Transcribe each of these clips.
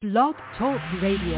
Blog Talk Radio.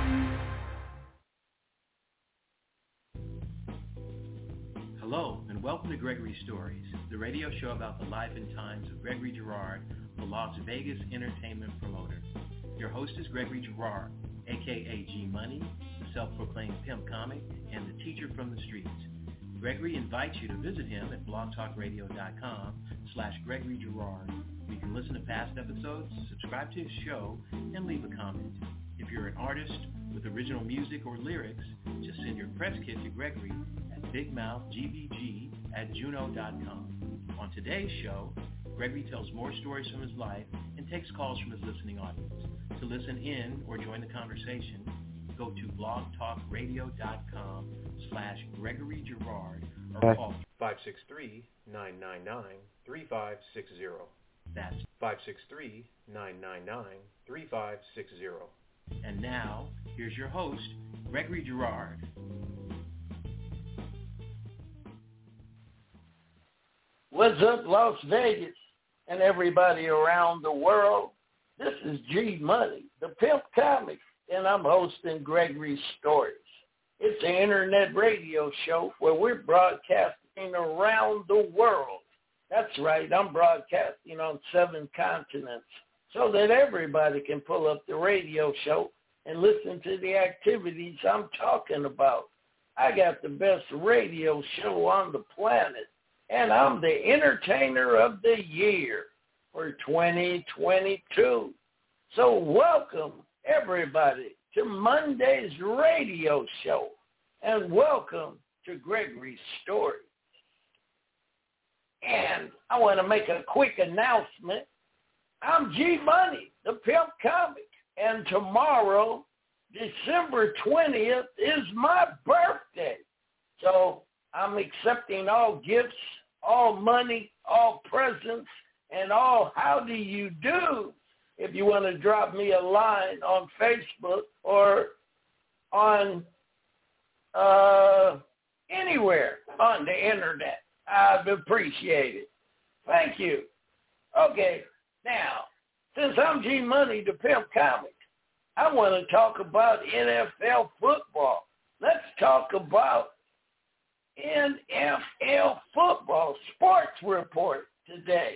Hello, and welcome to Gregory Stories, the radio show about the life and times of Gregory Girard, the Las Vegas entertainment promoter. Your host is Gregory Girard, a.k.a. G-Money, the self-proclaimed pimp comic, and the teacher from the streets. Gregory invites you to visit him at blogtalkradio.com/Gregory Girard. You can listen to past episodes, subscribe to his show, and leave a comment. If you're an artist with original music or lyrics, just send your press kit to Gregory at bigmouthgbg@juno.com. On today's show, Gregory tells more stories from his life and takes calls from his listening audience. To listen in or join the conversation, go to blogtalkradio.com/Gregory Girard or call 563-999-3560. That's 563-999-3560. And now, here's your host, Gregory Girard. What's up, Las Vegas and everybody around the world? This is G-Money, the pimp comic, and I'm hosting Gregory Stories. It's an internet radio show where we're broadcasting around the world. That's right, I'm broadcasting on 7 continents so that everybody can pull up the radio show and listen to the activities I'm talking about. I got the best radio show on the planet, and I'm the entertainer of the year for 2022. So welcome, everybody, to Monday's radio show, and welcome to Gregory's Story. And I want to make a quick announcement. I'm G-Money, the pimp comic, and tomorrow, December 20th, is my birthday. So I'm accepting all gifts, all money, all presents, and all how do you do if you want to drop me a line on Facebook or on anywhere on the internet. I'd appreciate it. Thank you. Okay, now, since I'm G-Money, the pimp comic, I want to talk about NFL football. Let's talk about NFL football sports report today.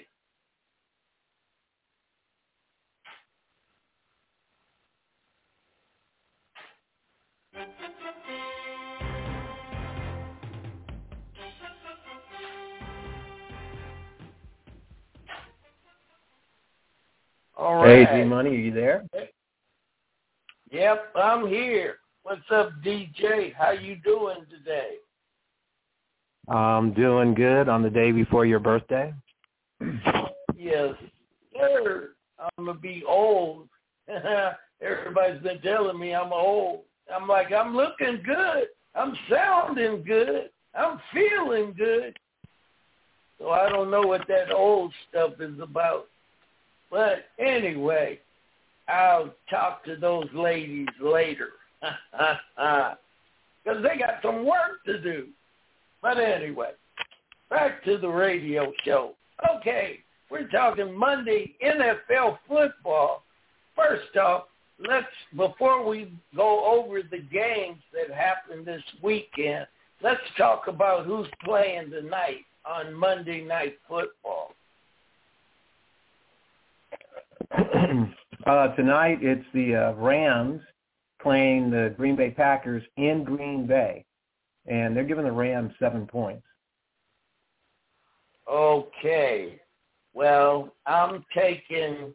All right. Hey, G-Money, are you there? Yep, I'm here. What's up, DJ? How you doing today? I'm doing good on the day before your birthday. Yes, sir. I'm going to be old. Everybody's been telling me I'm old. I'm like, I'm looking good. I'm sounding good. I'm feeling good. So I don't know what that old stuff is about. But anyway, I'll talk to those ladies later. Because they got some work to do. But anyway, back to the radio show. Okay, we're talking Monday NFL football. First off, before we go over the games that happened this weekend, let's talk about who's playing tonight on Monday Night Football. Tonight it's the Rams playing the Green Bay Packers in Green Bay, and they're giving the Rams 7 points. Okay, well, I'm taking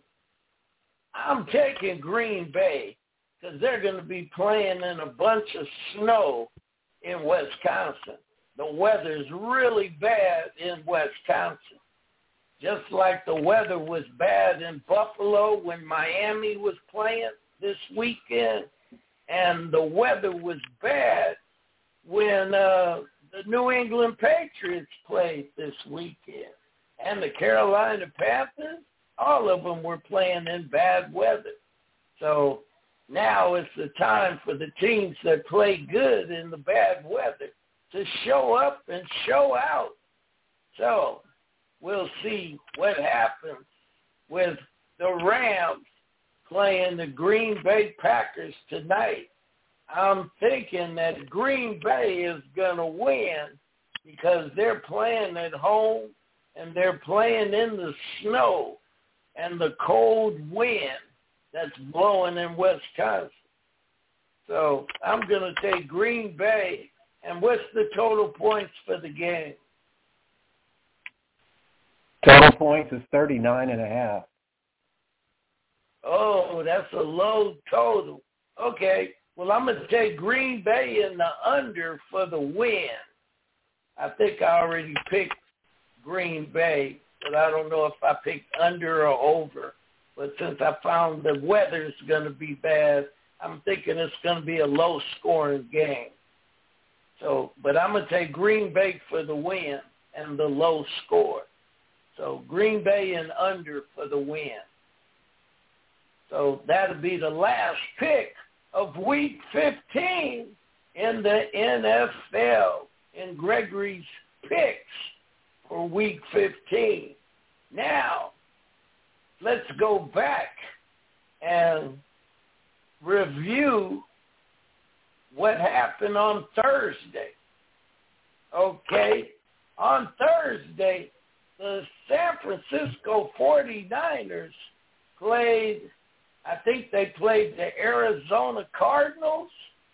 Green Bay because they're going to be playing in a bunch of snow in Wisconsin. The weather's really bad in Wisconsin. Just like the weather was bad in Buffalo when Miami was playing this weekend, and the weather was bad when the New England Patriots played this weekend. And the Carolina Panthers, all of them were playing in bad weather. So now it's the time for the teams that play good in the bad weather to show up and show out. So we'll see what happens with the Rams playing the Green Bay Packers tonight. I'm thinking that Green Bay is going to win because they're playing at home and they're playing in the snow and the cold wind that's blowing in Wisconsin. So I'm going to take Green Bay. And what's the total points for the game? Total points is 39.5. Oh, that's a low total. Okay. Well, I'm going to take Green Bay in the under for the win. I think I already picked Green Bay, but I don't know if I picked under or over. But since I found the weather's going to be bad, I'm thinking it's going to be a low-scoring game. So, but I'm going to take Green Bay for the win and the low score. So Green Bay and under for the win. So that'll be the last pick of Week 15 in the NFL in Gregory's picks for Week 15. Now, let's go back and review what happened on Thursday. Okay, on Thursday, the San Francisco 49ers played, I think they played the Arizona Cardinals,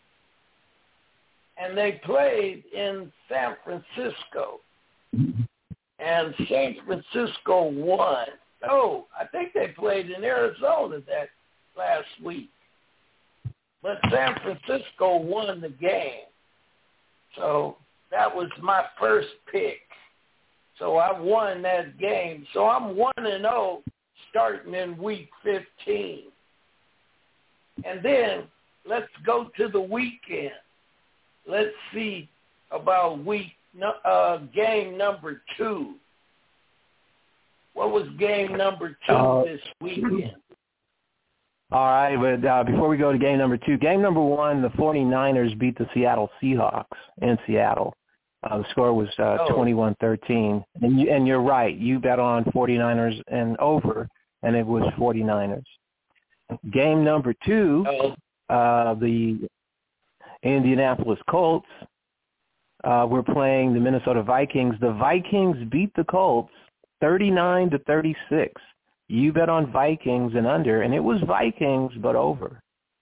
and they played in San Francisco. And San Francisco won. Oh, I think they played in Arizona that last week. But San Francisco won the game. So that was my first pick. So I won that game. So I'm 1-0 starting in Week 15. And then let's go to the weekend. Let's see about game number 2. What was game number 2 this weekend? All right, but before we go to game number 2, game number 1, the 49ers beat the Seattle Seahawks in Seattle. The score was 21-13. And you're right, you bet on 49ers and over, and it was 49ers. Game number 2, the Indianapolis Colts were playing the Minnesota Vikings. The Vikings beat the Colts 39-36. You bet on Vikings and under, and it was Vikings, but over.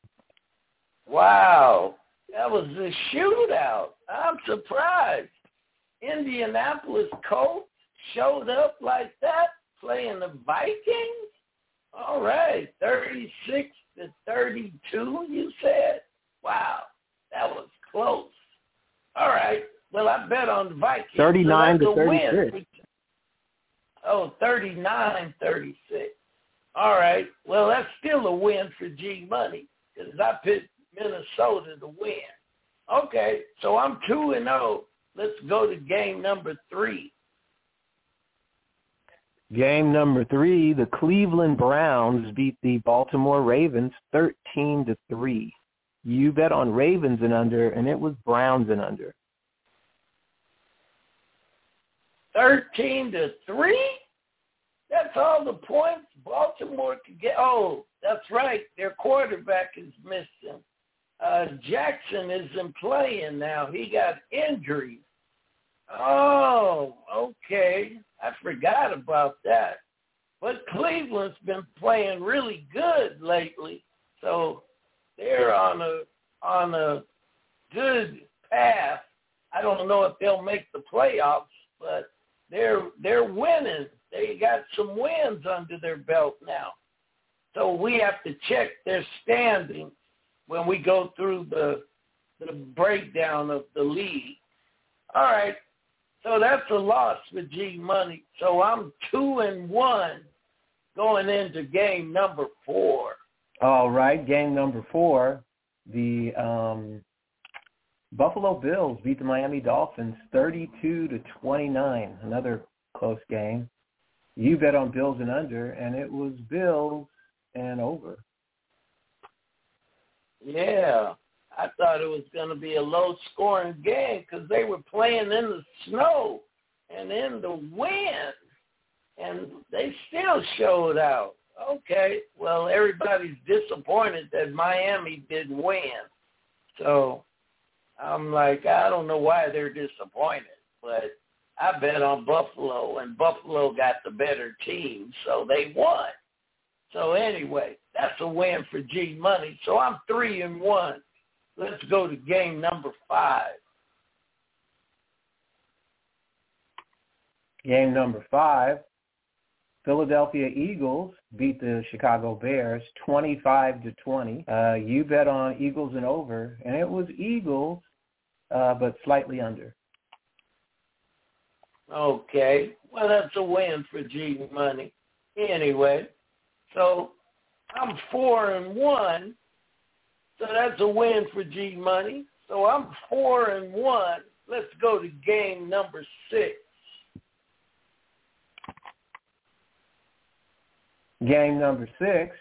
Wow. That was a shootout. I'm surprised. Indianapolis Colts showed up like that, playing the Vikings? All right, 36-32, you said? Wow, that was close. All right, well, I bet on the Vikings. 39-36. Oh, 39-36. All right. Well, that's still a win for G Money because I picked Minnesota to win. Okay, so I'm 2-0. Let's go to game number 3. Game number 3, the Cleveland Browns beat the Baltimore Ravens 13-3. You bet on Ravens and under, and it was Browns and under. 13-3? That's all the points Baltimore could get. Oh, that's right. Their quarterback is missing. Jackson isn't playing now. He got injured. Oh, okay. I forgot about that. But Cleveland's been playing really good lately, so they're on a good path. I don't know if they'll make the playoffs, but they're winning. They got some wins under their belt now. So we have to check their standings when we go through the breakdown of the league. All right. So that's a loss for G Money. So I'm 2-1 going into game number 4. All right, game number 4, the Buffalo Bills beat the Miami Dolphins 32-29. Another close game. You bet on Bills and under, and it was Bills and over. Yeah, I thought it was going to be a low-scoring game because they were playing in the snow and in the wind, and they still showed out. Okay, well, everybody's disappointed that Miami didn't win. So I'm like, I don't know why they're disappointed, but I bet on Buffalo, and Buffalo got the better team, so they won. So anyway, that's a win for G Money. So I'm 3-1. Let's go to game number 5. Game number 5, Philadelphia Eagles beat the Chicago Bears 25-20. You bet on Eagles and over, and it was Eagles, but slightly under. Okay, well, that's a win for G Money. Anyway, so I'm 4-1. So that's a win for G Money. So I'm 4-1. Let's go to game number 6. Game number 6,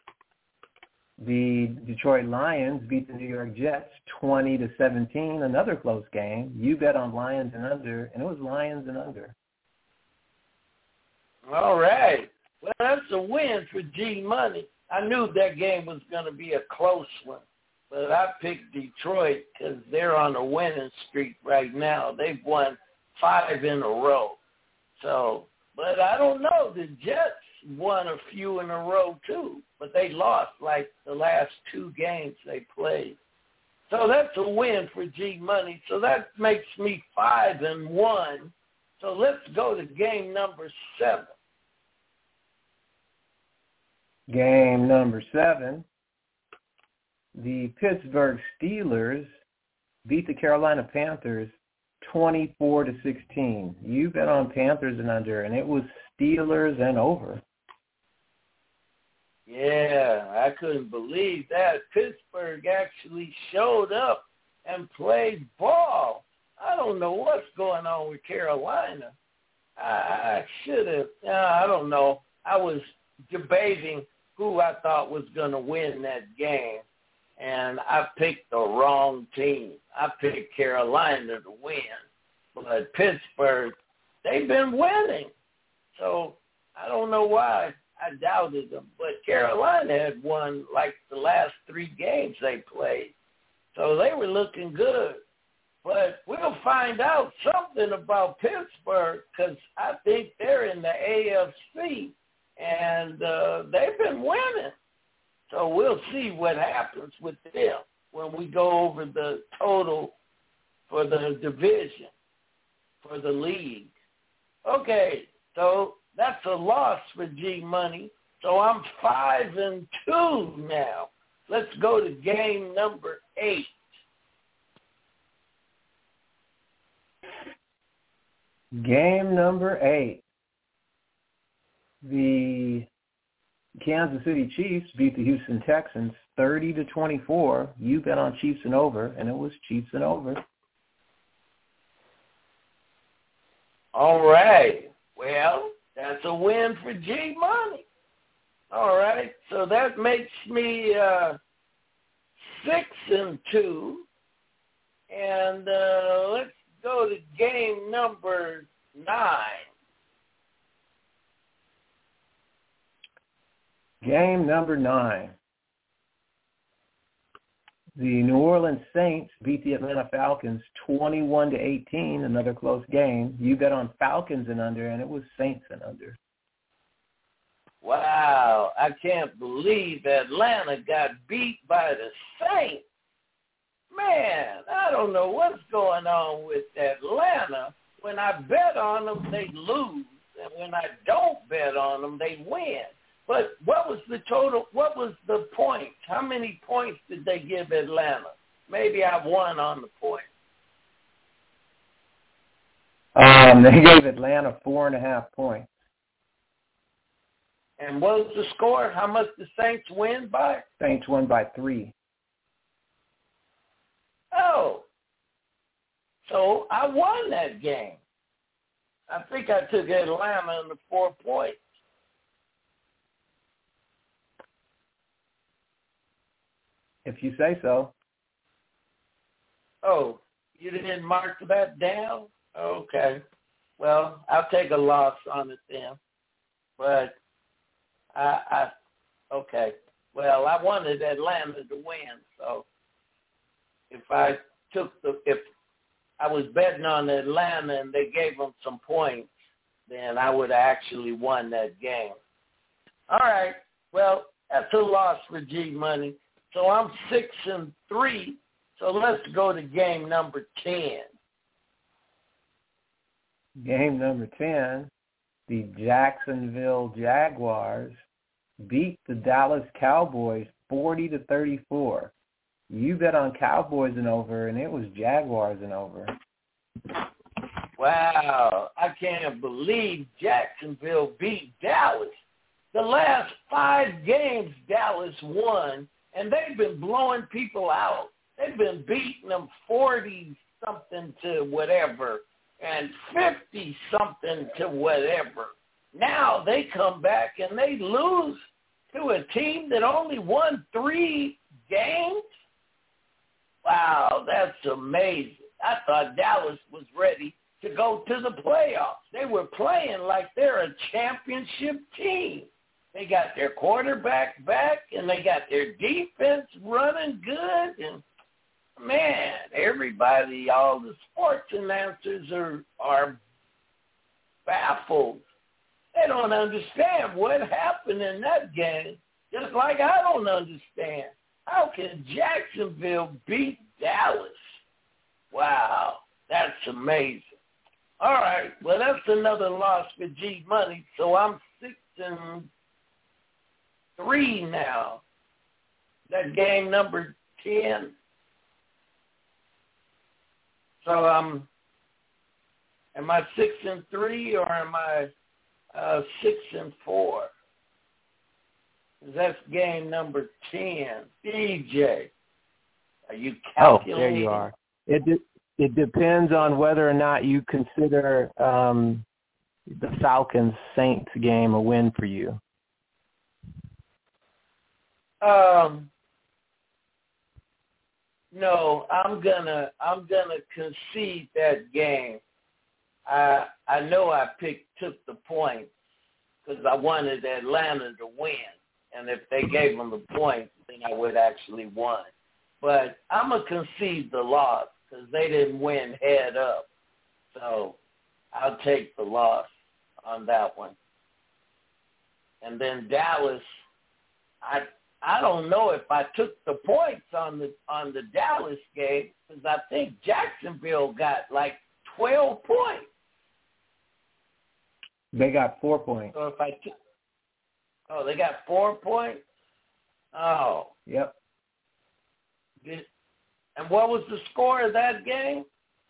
the Detroit Lions beat the New York Jets 20-17. Another close game. You bet on Lions and under, and it was Lions and under. All right. Well, that's a win for G Money. I knew that game was going to be a close one, but I picked Detroit because they're on a winning streak right now. They've won 5 in a row. So, but I don't know. The Jets won a few in a row too, but they lost like the last 2 games they played. So that's a win for G Money. So that makes me 5-1. So let's go to game number 7. Game number 7, the Pittsburgh Steelers beat the Carolina Panthers 24-16. You bet on Panthers and under, and it was Steelers and over. Yeah, I couldn't believe that. Pittsburgh actually showed up and played ball. I don't know what's going on with Carolina. I should have, I don't know. I was debating who I thought was going to win that game, and I picked the wrong team. I picked Carolina to win, but Pittsburgh, they've been winning. So I don't know why I doubted them, but Carolina had won like the last 3 games they played. So they were looking good. But we'll find out something about Pittsburgh because I think they're in the AFC, and they've been winning. So we'll see what happens with them when we go over the total for the division, for the league. Okay, so that's a loss for G Money. So I'm 5-2 now. Let's go to game number 8. Game number 8. The Kansas City Chiefs beat the Houston Texans 30-24. You bet on Chiefs and over, and it was Chiefs and over. All right. Well, that's a win for G Money. All right. So that makes me 6-2. And let's go to game number 9. Game number 9. The New Orleans Saints beat the Atlanta Falcons 21-18, another close game. You bet on Falcons and under, and it was Saints and under. Wow, I can't believe Atlanta got beat by the Saints. Man, I don't know what's going on with Atlanta. When I bet on them, they lose, and when I don't bet on them, they win. But what was the total? What was the point? How many points did they give Atlanta? Maybe I won on the point. They gave Atlanta 4.5 points. And what was the score? How much the Saints win by? Saints won by 3. Oh, so I won that game. I think I took Atlanta in the 4 points. If you say so. Oh, you didn't mark that down? Okay. Well, I'll take a loss on it then. But Okay. Well, I wanted Atlanta to win, so if I was betting on Atlanta and they gave them some points, then I would have actually won that game. All right. Well, that's a loss for G Money. So I'm 6-3. So let's go to game number 10. Game number 10, the Jacksonville Jaguars beat the Dallas Cowboys 40-34. You bet on Cowboys and over, and it was Jaguars and over. Wow, I can't believe Jacksonville beat Dallas. The last 5 games Dallas won, and they've been blowing people out. They've been beating them 40-something to whatever and 50-something to whatever. Now they come back and they lose to a team that only won 3 games? Wow, that's amazing. I thought Dallas was ready to go to the playoffs. They were playing like they're a championship team. They got their quarterback back, and they got their defense running good. And, man, everybody, all the sports announcers are baffled. They don't understand what happened in that game, just like I don't understand. How can Jacksonville beat Dallas? Wow, that's amazing. All right, well, that's another loss for G Money, so I'm 6-3 now. That game number 10. So am I 6-3 or am I 6-4? That's game number 10. DJ, are you calculating? Oh, there you are. It depends on whether or not you consider the Falcons-Saints game a win for you. No, I'm gonna concede that game. I know I took the points because I wanted Atlanta to win, and if they gave them the points, then I would actually won. But I'm gonna concede the loss because they didn't win head up, so I'll take the loss on that one. And then Dallas, I don't know if I took the points on the Dallas game because I think Jacksonville got like 12 points. They got 4 points. So if I they got 4 points? Oh. Yep. And what was the score of that game?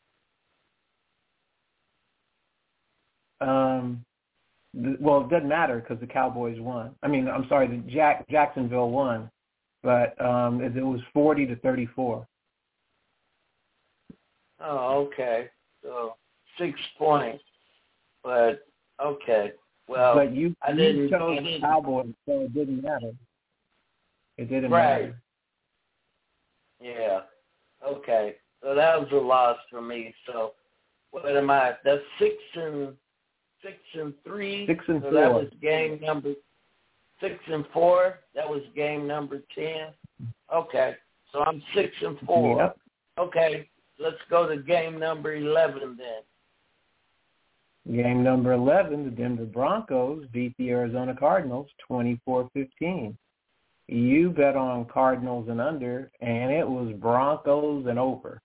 Well, it doesn't matter because the Cowboys won. I mean, I'm sorry, the Jacksonville won, but it was 40-34. Oh, okay. So 6 points, but okay. Well, but you chose the Cowboys, so it didn't matter. It didn't matter. Yeah. Okay. So that was a loss for me. So what am I? That's 6-3. 6-4. So that was game number 6-4. That was game number 10. Okay. So I'm 6-4. Yep. Okay. Let's go to game number 11 then. Game number 11, the Denver Broncos beat the Arizona Cardinals 24-15. You bet on Cardinals and under, and it was Broncos and over.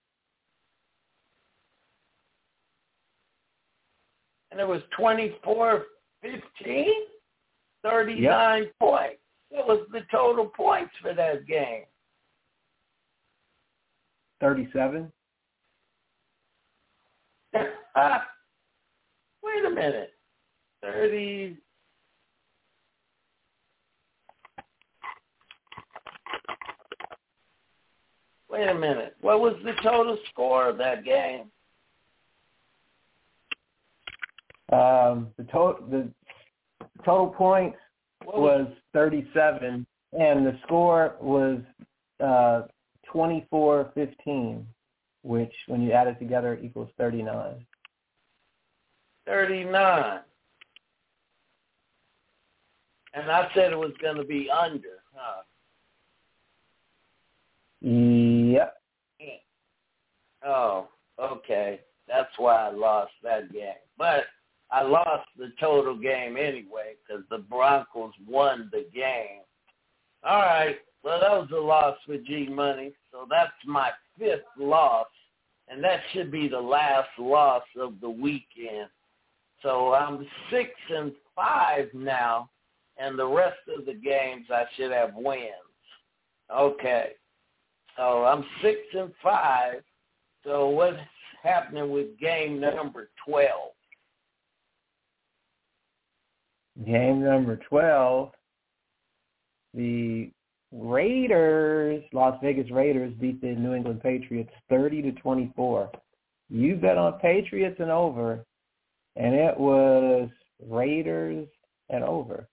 And it was 24-15, 39 points. What was the total points for that game? 37. Wait a minute. 30. Wait a minute. What was the total score of that game? The total points was 37, and the score was 24-15, which, when you add it together, equals 39. 39. And I said it was going to be under, huh? Yep. Oh, okay. That's why I lost that game. But I lost the total game anyway because the Broncos won the game. All right. Well, that was a loss for G-Money. So that's my 5th loss. And that should be the last loss of the weekend. So I'm 6-5 now. And the rest of the games I should have wins. Okay. So I'm 6-5. So what's happening with game number 12? Game number 12, the Raiders, Las Vegas Raiders, beat the New England Patriots 30-24. You bet on Patriots and over, and it was Raiders and over.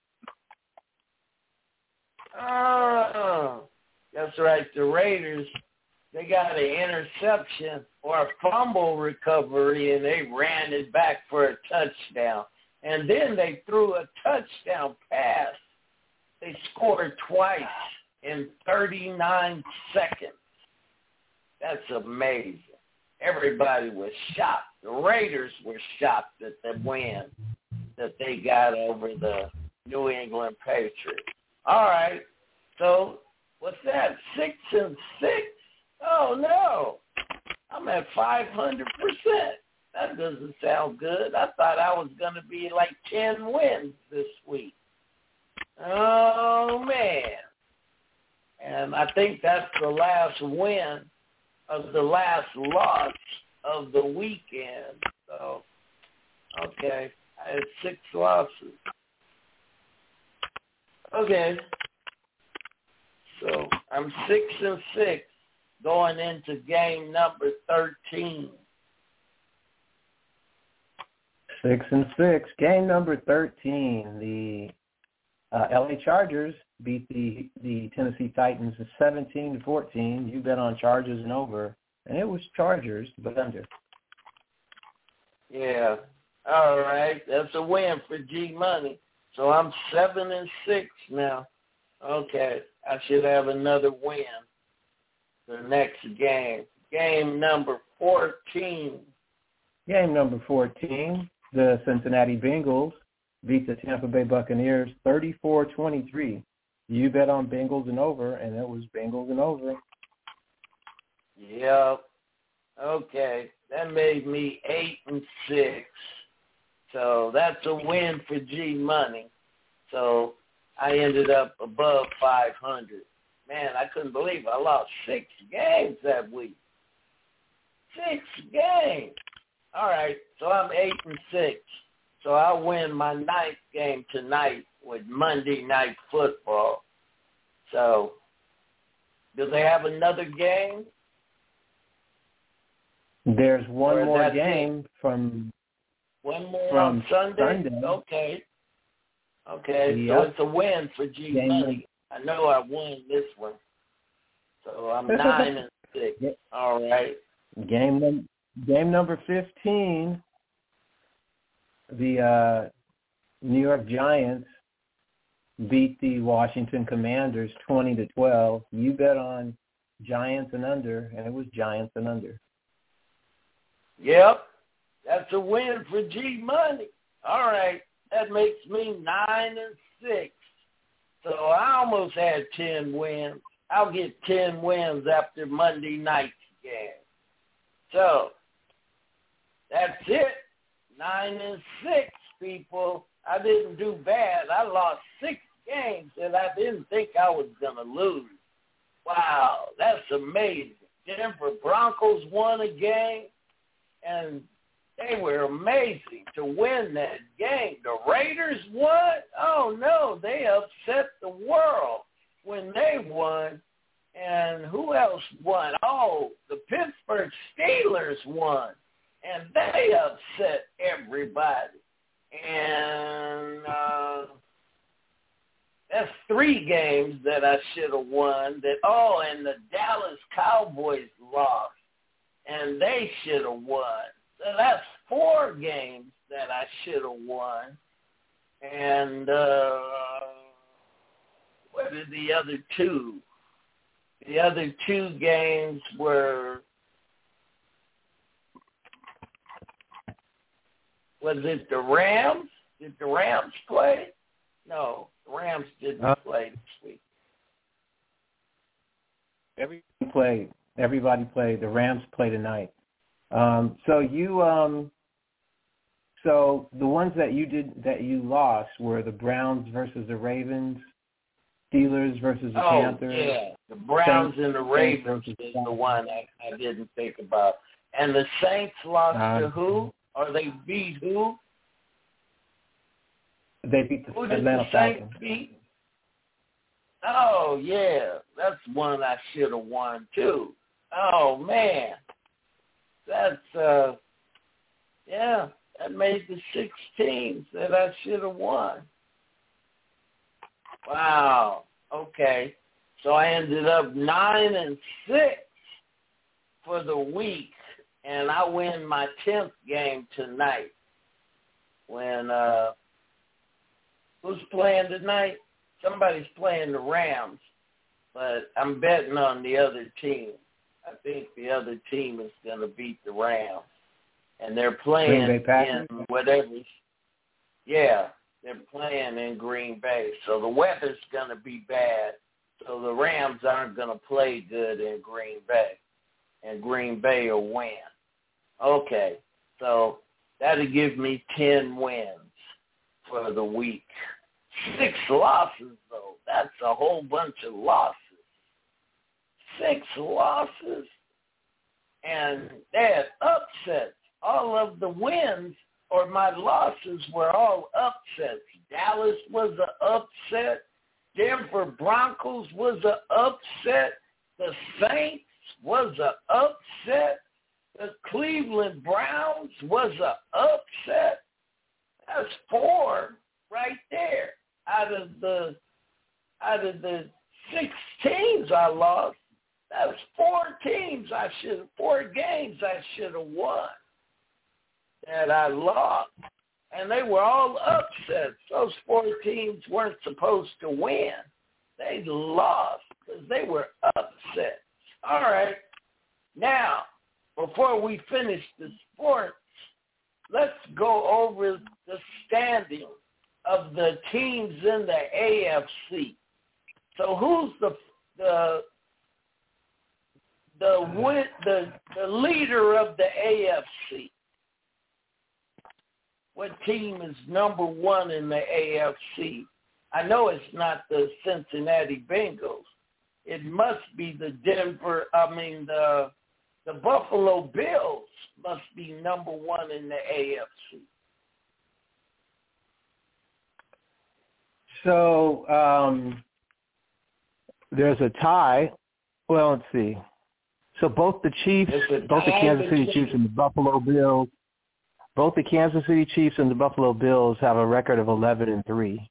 Oh, that's right. The Raiders, they got an interception or a fumble recovery, and they ran it back for a touchdown. And then they threw a touchdown pass. They scored twice in 39 seconds. That's amazing. Everybody was shocked. The Raiders were shocked at the win that they got over the New England Patriots. All right. So what's that, 6-6? Oh, no. I'm at 500%. That doesn't sound good. I thought I was going to be like 10 wins this week. Oh, man. And I think that's the last win of the last loss of the weekend. So, okay. I had 6 losses. Okay. So I'm 6-6 going into game number 13. 6-6. Game number 13. The LA Chargers beat the Tennessee Titans 17-14. You bet on Chargers and over, and it was Chargers, but under. Yeah. All right. That's a win for G-Money. So I'm 7-6 now. Okay. I should have another win the next game. Game number 14. Game number 14. The Cincinnati Bengals beat the Tampa Bay Buccaneers 34-23. You bet on Bengals and over, and it was Bengals and over. Yep. Okay. That made me 8-6. So that's a win for G-Money. So I ended up above 500. Man, I couldn't believe I lost 6 games that week. 6 games. All right, so I'm 8-6. So I'll win my 9th game tonight with Monday Night Football. So, do they have another game? There's one more game from on Sunday? Okay. Yep. So it's a win for G-Money. I know I won this one. So I'm 9-6. Yep. All right. Game number 15, the New York Giants beat the Washington Commanders 20-12. You bet on Giants and under, and it was Giants and under. Yep. That's a win for G-Money. All right. That makes me 9-6. So I almost had 10 wins. I'll get 10 wins after Monday night's game. So that's it. 9-6, people. I didn't do bad. I lost 6 games that I didn't think I was going to lose. Wow, that's amazing. Denver Broncos won a game, and they were amazing to win that game. The Raiders won? Oh, no, they upset the world when they won. And who else won? Oh, the Pittsburgh Steelers won. And they upset everybody. And that's 3 games that I should have won. And the Dallas Cowboys lost. And they should have won. So that's 4 games that I should have won. And what are the other two? The other two games were, was it the Rams? Did the Rams play? No, the Rams didn't play this week. Everybody played. The Rams play tonight. So the ones that you lost were the Browns versus the Ravens, Steelers versus the Panthers. Oh, yeah. The Browns and the Ravens is the one I didn't think about. And the Saints lost to who? Or they beat who? They beat the Atlanta Falcons. Beat? Oh, yeah. That's one I should have won, too. Oh, man. That's, that made the 6 teams that I should have won. Wow. Okay. So I ended up 9-6 for the week, and I win my 10th game tonight. When who's playing tonight? Somebody's playing the Rams, but I'm betting on the other team. I think the other team is going to beat the Rams, and they're playing in whatever. Yeah, they're playing in Green Bay, so the weather's going to be bad. So the Rams aren't going to play good in Green Bay, and Green Bay will win. Okay, so that'll give me 10 wins for the week. 6 losses, though. That's a whole bunch of losses. 6 losses, and they had upsets. All of the wins or my losses were all upsets. Dallas was an upset. Denver Broncos was an upset. The Saints was an upset. The Cleveland Browns was an upset. That's 4 right there out of the 6 teams I lost. That's 4 games I should have won that I lost. And they were all upsets. Those 4 teams weren't supposed to win. They lost because they were upset. All right. Now, before we finish the sports, let's go over the standing of the teams in the AFC. So who's the leader of the AFC? What team is number 1 in the AFC? I know it's not the Cincinnati Bengals. It must be the Buffalo Bills must be number 1 in the AFC. So there's a tie. Well, let's see. So both the Kansas City Chiefs and the Buffalo Bills, both the Kansas City Chiefs and the Buffalo Bills have a record of 11-3.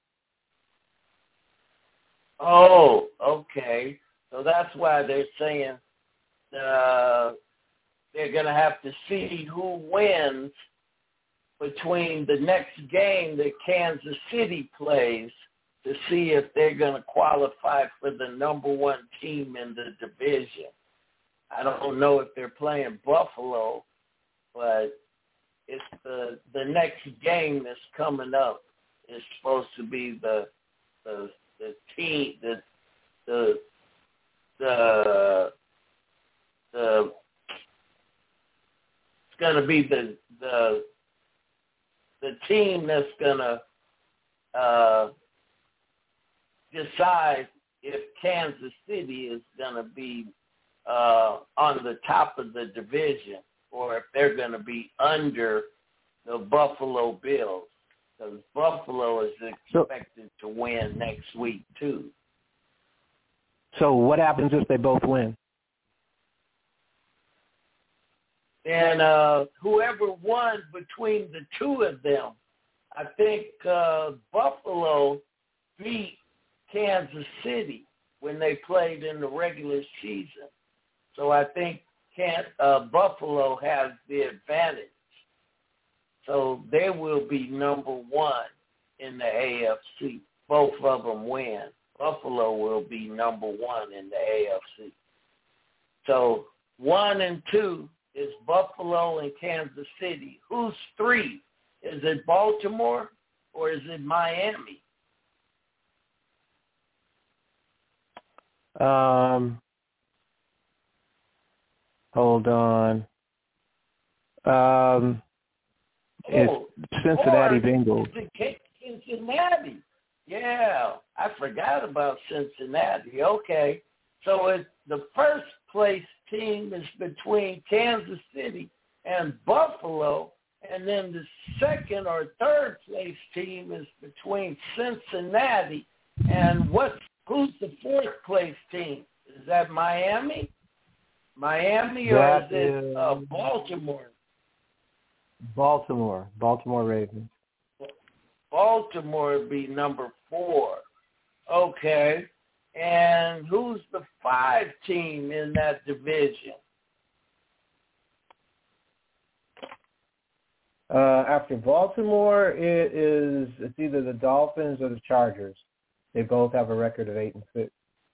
Oh, okay. So that's why they're saying they're going to have to see who wins between the next game that Kansas City plays to see if they're going to qualify for the number 1 team in the division. I don't know if they're playing Buffalo, but it's the next game that's coming up is supposed to be the team it's going to be the team that's going to decide if Kansas City is going to be on the top of the division or if they're going to be under the Buffalo Bills, because Buffalo is expected to win next week too. So what happens if they both win? And whoever won between the 2 of them, I think Buffalo beat Kansas City when they played in the regular season. So I think Buffalo has the advantage. So they will be number 1 in the AFC. Both of them win. Buffalo will be number 1 in the AFC. So 1 and 2 is Buffalo and Kansas City. Who's 3? Is it Baltimore or is it Miami? Hold on. It's Cincinnati Bengals. Cincinnati. Yeah, I forgot about Cincinnati. Okay. So it's the first place team is between Kansas City and Buffalo, and then the second or third place team is between Cincinnati and who's the fourth place team? Is that Miami? Miami or is it Baltimore? Baltimore Ravens. Baltimore would be number 4. Okay. And who's the 5 team in that division? After Baltimore, it's either the Dolphins or the Chargers. They both have a record of 8-6.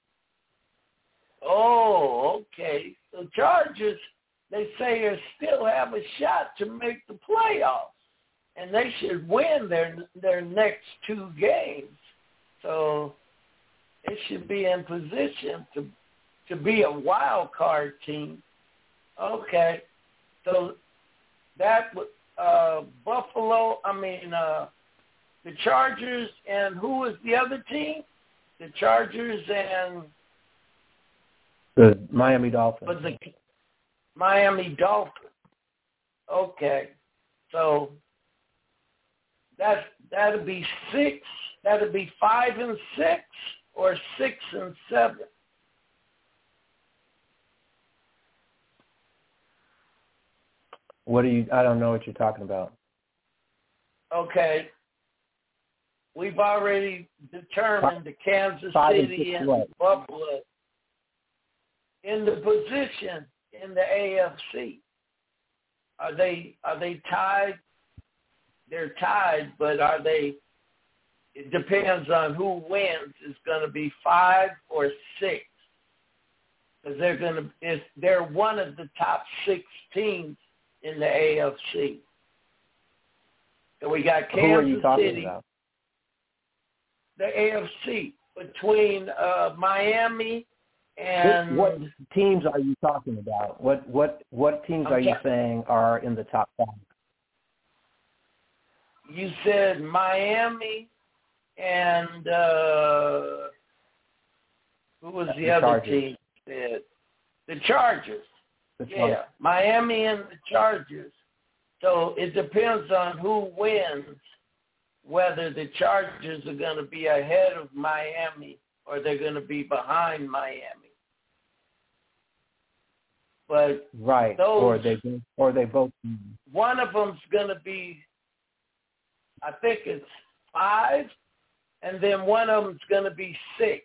Oh, okay. The Chargers, they say, still have a shot to make the playoffs, and they should win their next 2 games. So they should be in position to be a wild card team. Okay. So that Buffalo, the Chargers, and who was the other team? The Chargers and the Miami Dolphins. But the Miami Dolphins. Okay. So that'll be 6. That'll be 5 and 6 or 6 and 7. I don't know what you're talking about. Okay. We've already determined the Kansas City and Buffalo in the position in the AFC. Are they tied? They're tied, but are they? It depends on who wins. It's going to be 5 or 6, because they're one of the top 6 teams in the AFC. So we got Kansas Who are you talking City, about? the AFC, between Miami and what teams are you talking about? What teams are you saying are in the top 5? You said Miami and who was the other Chargers. team? The Chargers. Yeah, Miami and the Chargers. So it depends on who wins, whether the Chargers are going to be ahead of Miami or they're going to be behind Miami. But right, or they both. One of them's going to be, I think it's 5, and then one of them's going to be 6.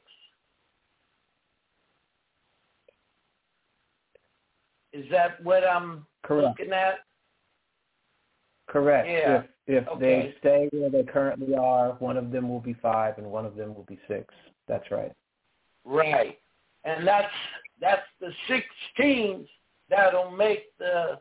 Is that what I'm looking at? Correct. Yeah. If they stay where they currently are, one of them will be 5 and one of them will be 6. That's right. Right. And that's the 6 teams that'll make the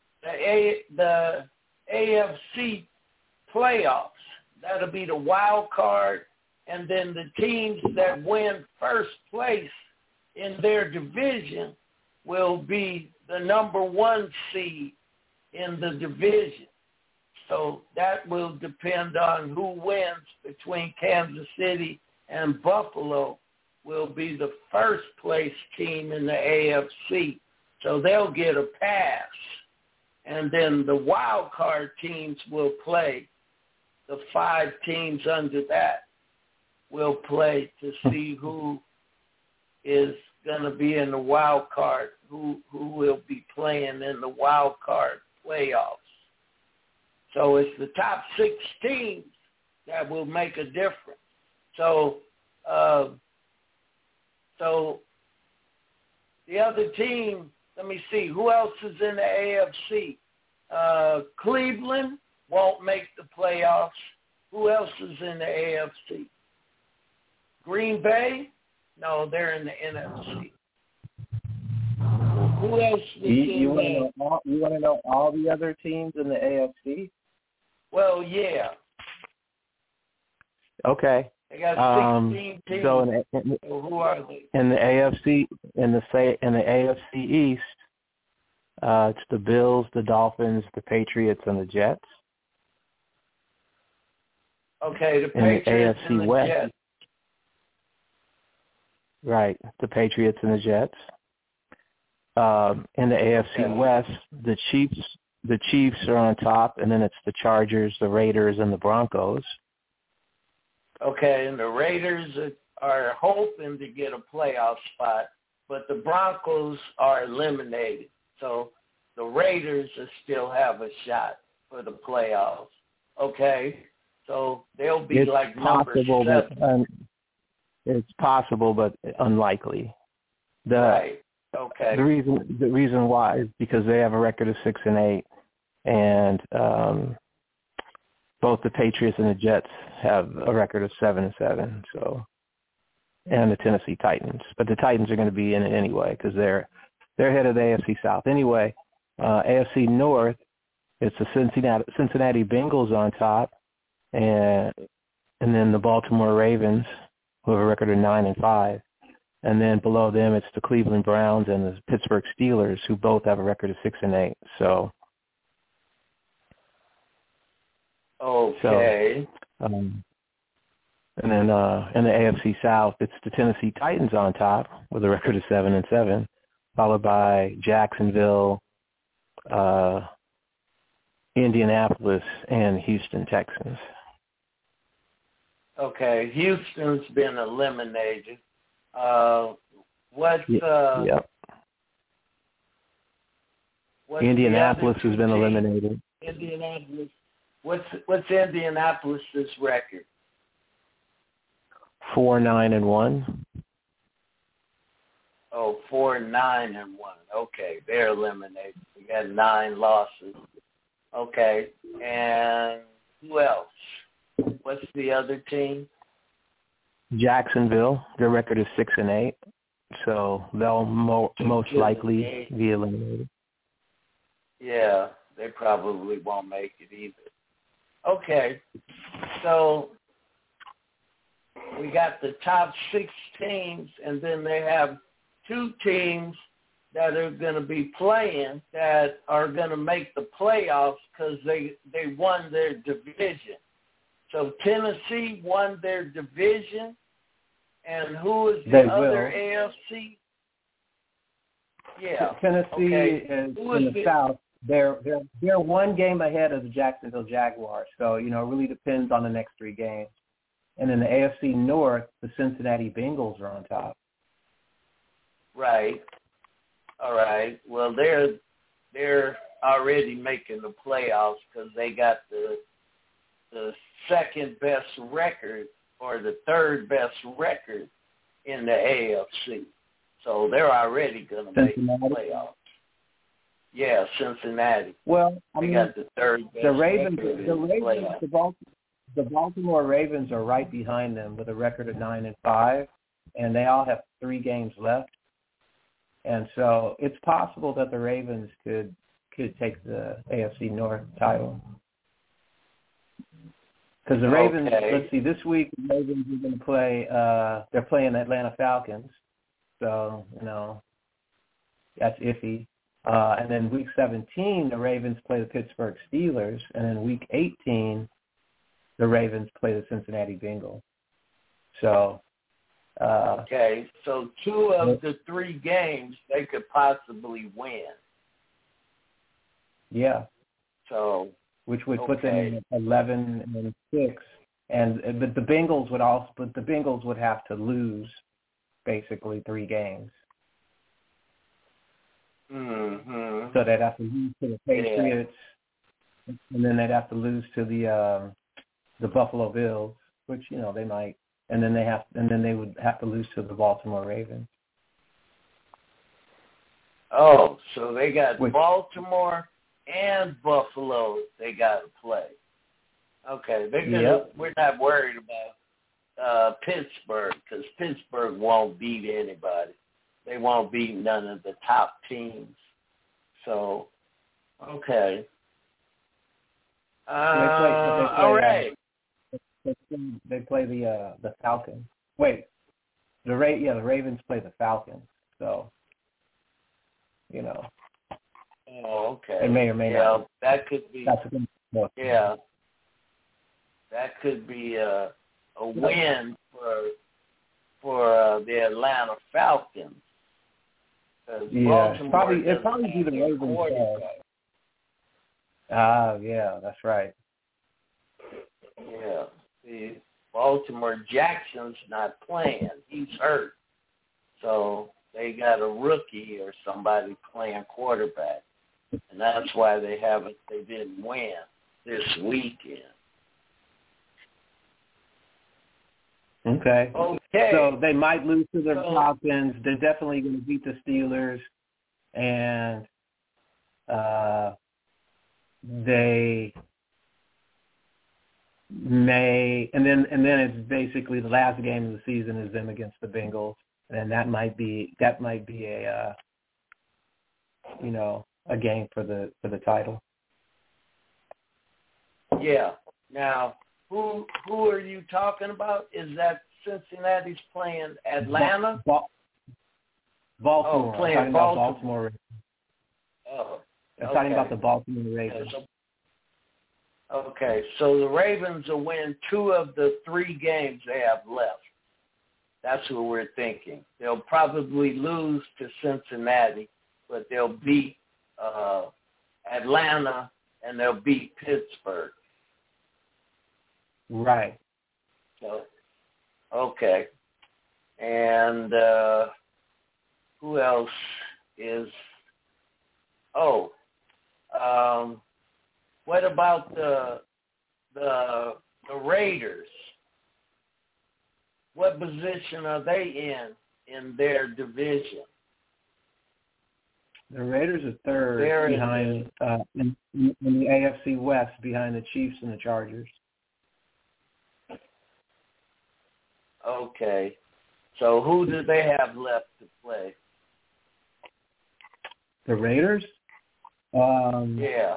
AFC playoffs. That'll be the wild card, and then the teams that win first place in their division will be the number 1 seed in the division. So that will depend on who wins between Kansas City and Buffalo will be the first place team in the AFC. So they'll get a pass. And then the wild card teams will play. The 5 teams under that will play to see who is going to be in the wild card, who will be playing in the wild card playoffs. So it's the top 6 teams that will make a difference. So the other team, let me see, who else is in the AFC? Cleveland won't make the playoffs. Who else is in the AFC? Green Bay? No, they're in the NFC. Who else is you want to know all the other teams in the AFC? Well, yeah. Okay. They got 16 teams. So who are they? In the AFC, in the AFC East, it's the Bills, the Dolphins, the Patriots, and the Jets. Okay, the Patriots and the AFC West, Jets. Right, the Patriots and the Jets. In the AFC West, the Chiefs are on top, and then it's the Chargers, the Raiders, and the Broncos. Okay, and the Raiders are hoping to get a playoff spot, but the Broncos are eliminated. So the Raiders still have a shot for the playoffs. Okay, so they'll be like number 7. It's possible, but unlikely. Right. Okay. The reason why is because they have a record of 6-8, and both the Patriots and the Jets have a record of 7-7. So, and the Tennessee Titans, but the Titans are going to be in it anyway because they're head of the AFC South anyway. AFC North, it's the Cincinnati Bengals on top, and then the Baltimore Ravens, who have a record of 9-5. And then below them, it's the Cleveland Browns and the Pittsburgh Steelers, who both have a record of 6-8. So, okay. And then in the AFC South, it's the Tennessee Titans on top with a record of 7-7, followed by Jacksonville, Indianapolis, and Houston Texans. Okay, Houston's been eliminated. What's Indianapolis has been eliminated. Indianapolis. What's Indianapolis's record? 4-9-1. Oh, 4-9-1. Okay, they're eliminated. We got 9 losses. Okay, and who else? What's the other team? Jacksonville. Their record is 6-8, so they'll most likely be eliminated. Yeah, they probably won't make it either. Okay, so we got the top 6 teams, and then they have 2 teams that are going to be playing that are going to make the playoffs because they won their division. So Tennessee won their division, and who is the other AFC? Yeah, Tennessee is in the South. They're one game ahead of the Jacksonville Jaguars. So, it really depends on the next 3 games. And in the AFC North, the Cincinnati Bengals are on top. Right. All right. Well, they're already making the playoffs because they got the second best record or the third best record in the AFC. So they're already going to make the playoffs. Yeah, Cincinnati. Well, they got the third best record in the playoffs. The Baltimore Ravens are right behind them with a record of 9-5, and they all have 3 games left. And so it's possible that the Ravens could take the AFC North title. Because the Ravens, let's see, this week the Ravens are going to play, they're playing the Atlanta Falcons. So, that's iffy. And then week 17, the Ravens play the Pittsburgh Steelers. And then week 18, the Ravens play the Cincinnati Bengals. So, okay, so 2 of the 3 games they could possibly win. Yeah. So, which would put them at 11-6, but the Bengals would have to lose basically 3 games. Mm-hmm. So they'd have to lose to the Patriots, and then they'd have to lose to the Buffalo Bills, which they might, and then they would have to lose to the Baltimore Ravens. Oh, so they got Baltimore and Buffalo they got to play. Okay, Yep. We're not worried about Pittsburgh because Pittsburgh won't beat anybody. They won't beat none of the top teams. So, okay. All right. They play the Falcons. Wait, the Ravens play the Falcons. So, Oh, okay. They may or may not. That could be. Yeah. That could be a win for the Atlanta Falcons. Yeah, it'd probably be the Ravens. Yeah, that's right. Yeah, see, Baltimore Jackson's not playing. He's hurt. So they got a rookie or somebody playing quarterback. And that's why they didn't win this weekend. Okay. Okay. So they might lose to the Falcons. They're definitely going to beat the Steelers. And they may, and then it's basically the last game of the season is them against the Bengals, and that might be a a game for the title. Yeah. Now, who are you talking about? Is that Cincinnati's playing Atlanta? Baltimore. Oh, playing I'm talking about Baltimore. Oh. I'm talking about the Baltimore Ravens. Okay, so the Ravens will win 2 of the 3 games they have left. That's what we're thinking. They'll probably lose to Cincinnati, but they'll beat Atlanta and they'll beat Pittsburgh. Right. So, okay. And who else is? What about the Raiders? What position are they in their division? The Raiders are third behind in the AFC West, behind the Chiefs and the Chargers. Okay. So who do they have left to play? The Raiders? Yeah.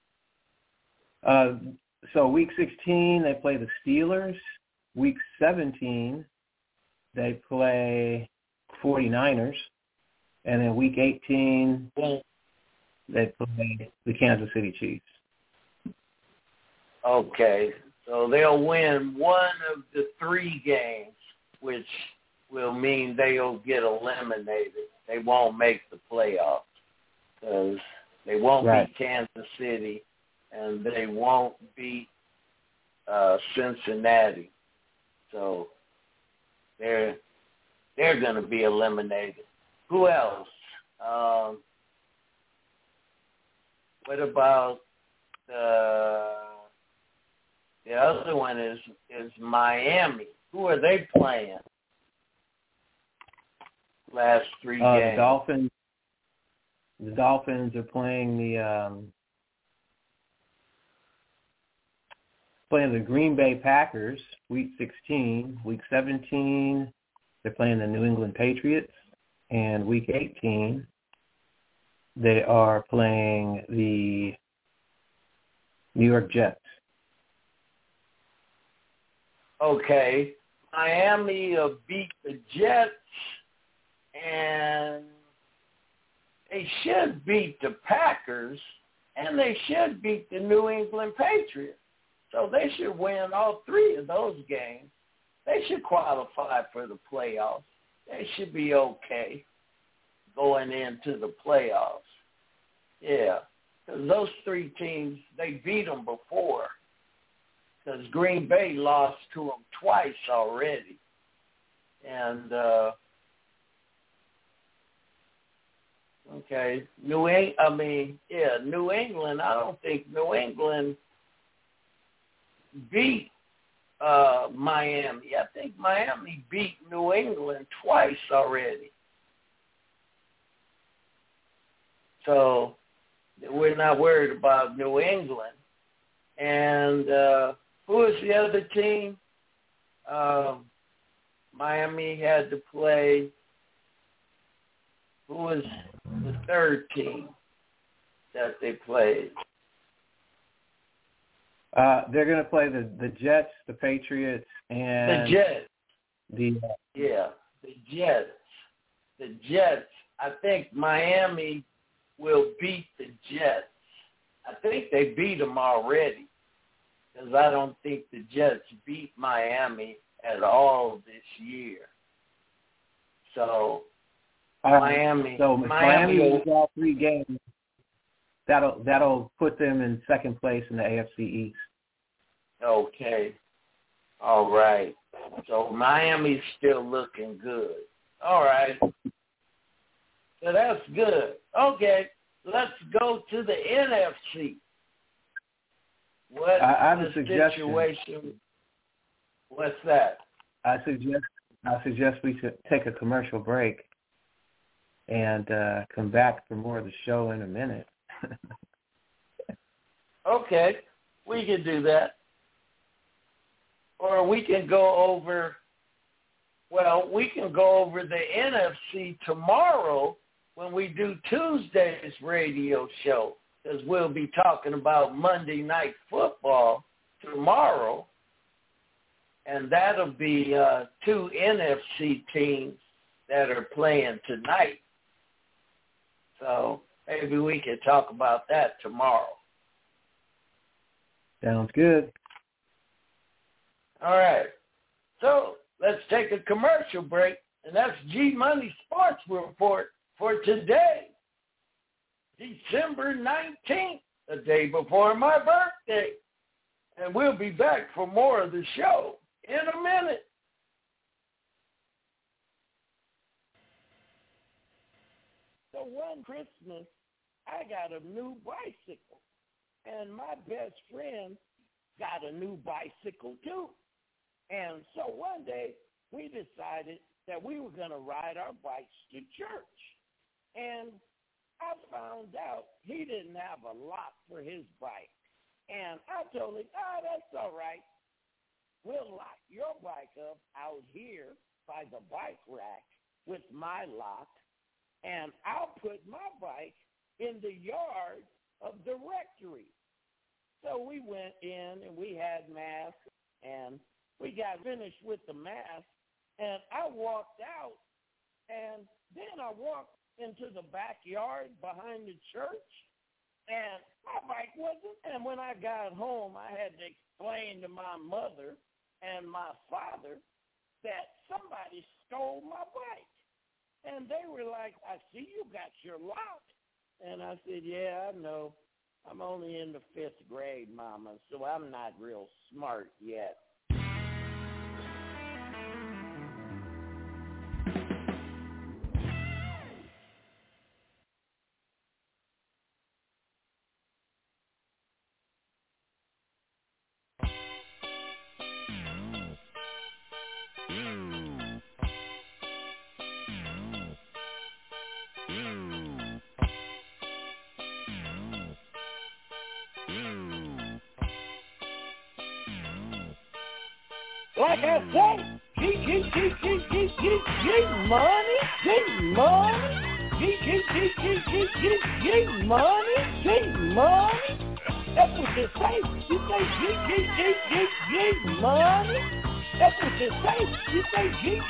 So week 16, they play the Steelers. Week 17, they play 49ers. And then week 18, they play the Kansas City Chiefs. Okay. So they'll win 1 of the 3 games, which will mean they'll get eliminated. They won't make the playoffs because they won't beat Kansas City and they won't beat Cincinnati. So they're going to be eliminated. Who else? What about the other one is Miami. Who are they playing? Last 3 games. The Dolphins are playing the Green Bay Packers, week 16. Week 17, they're playing the New England Patriots. And week 18, they are playing the New York Jets. Okay. Miami beat the Jets, and they should beat the Packers, and they should beat the New England Patriots. So they should win all 3 of those games. They should qualify for the playoffs. They should be okay going into the playoffs. Yeah, because those 3 teams, they beat them before. Because Green Bay lost to them twice already. And, okay, New England, I don't think New England beat Miami. I think Miami beat New England twice already. So we're not worried about New England. And Who was the other team? Miami had to play. Who was the third team that they played? They're going to play the Jets, the Patriots, and the Jets. The Jets. The Jets. I think Miami will beat the Jets. I think they beat them already, because I don't think the Jets beat Miami at all this year. So Miami wins all 3 games. That'll put them in second place in the AFC East. Okay. All right. So Miami's still looking good. All right. So that's good. Okay. Let's go to the NFC. What's I have the a suggestion. Situation? What's that? I suggest we should take a commercial break and come back for more of the show in a minute. Okay, we can do that. Or we can go over, we can go over the NFC tomorrow when we do Tuesday's radio show, because we'll be talking about Monday Night Football tomorrow, and that'll be 2 NFC teams that are playing tonight. So maybe we can talk about that tomorrow. Sounds good. All right. So let's take a commercial break, and that's G-Money Sports Report for today, December 19th, the day before my birthday. And we'll be back for more of the show in a minute. So one Christmas, I got a new bicycle, and my best friend got a new bicycle too. And so one day we decided that we were going to ride our bikes to church. And I found out he didn't have a lock for his bike. And I told him, that's all right. We'll lock your bike up out here by the bike rack with my lock, and I'll put my bike in the yard of the rectory. So we went in, and we had Mass, and we got finished with the Mass, and I walked out, and then I walked into the backyard behind the church, and my bike wasn't. And when I got home, I had to explain to my mother and my father that somebody stole my bike. And they were like, I see you got your lock. And I said, yeah, I know. I'm only in the 5th grade, Mama, so I'm not real smart yet. Like I say, money, money. That's what you say. You say money. That's what you say. You say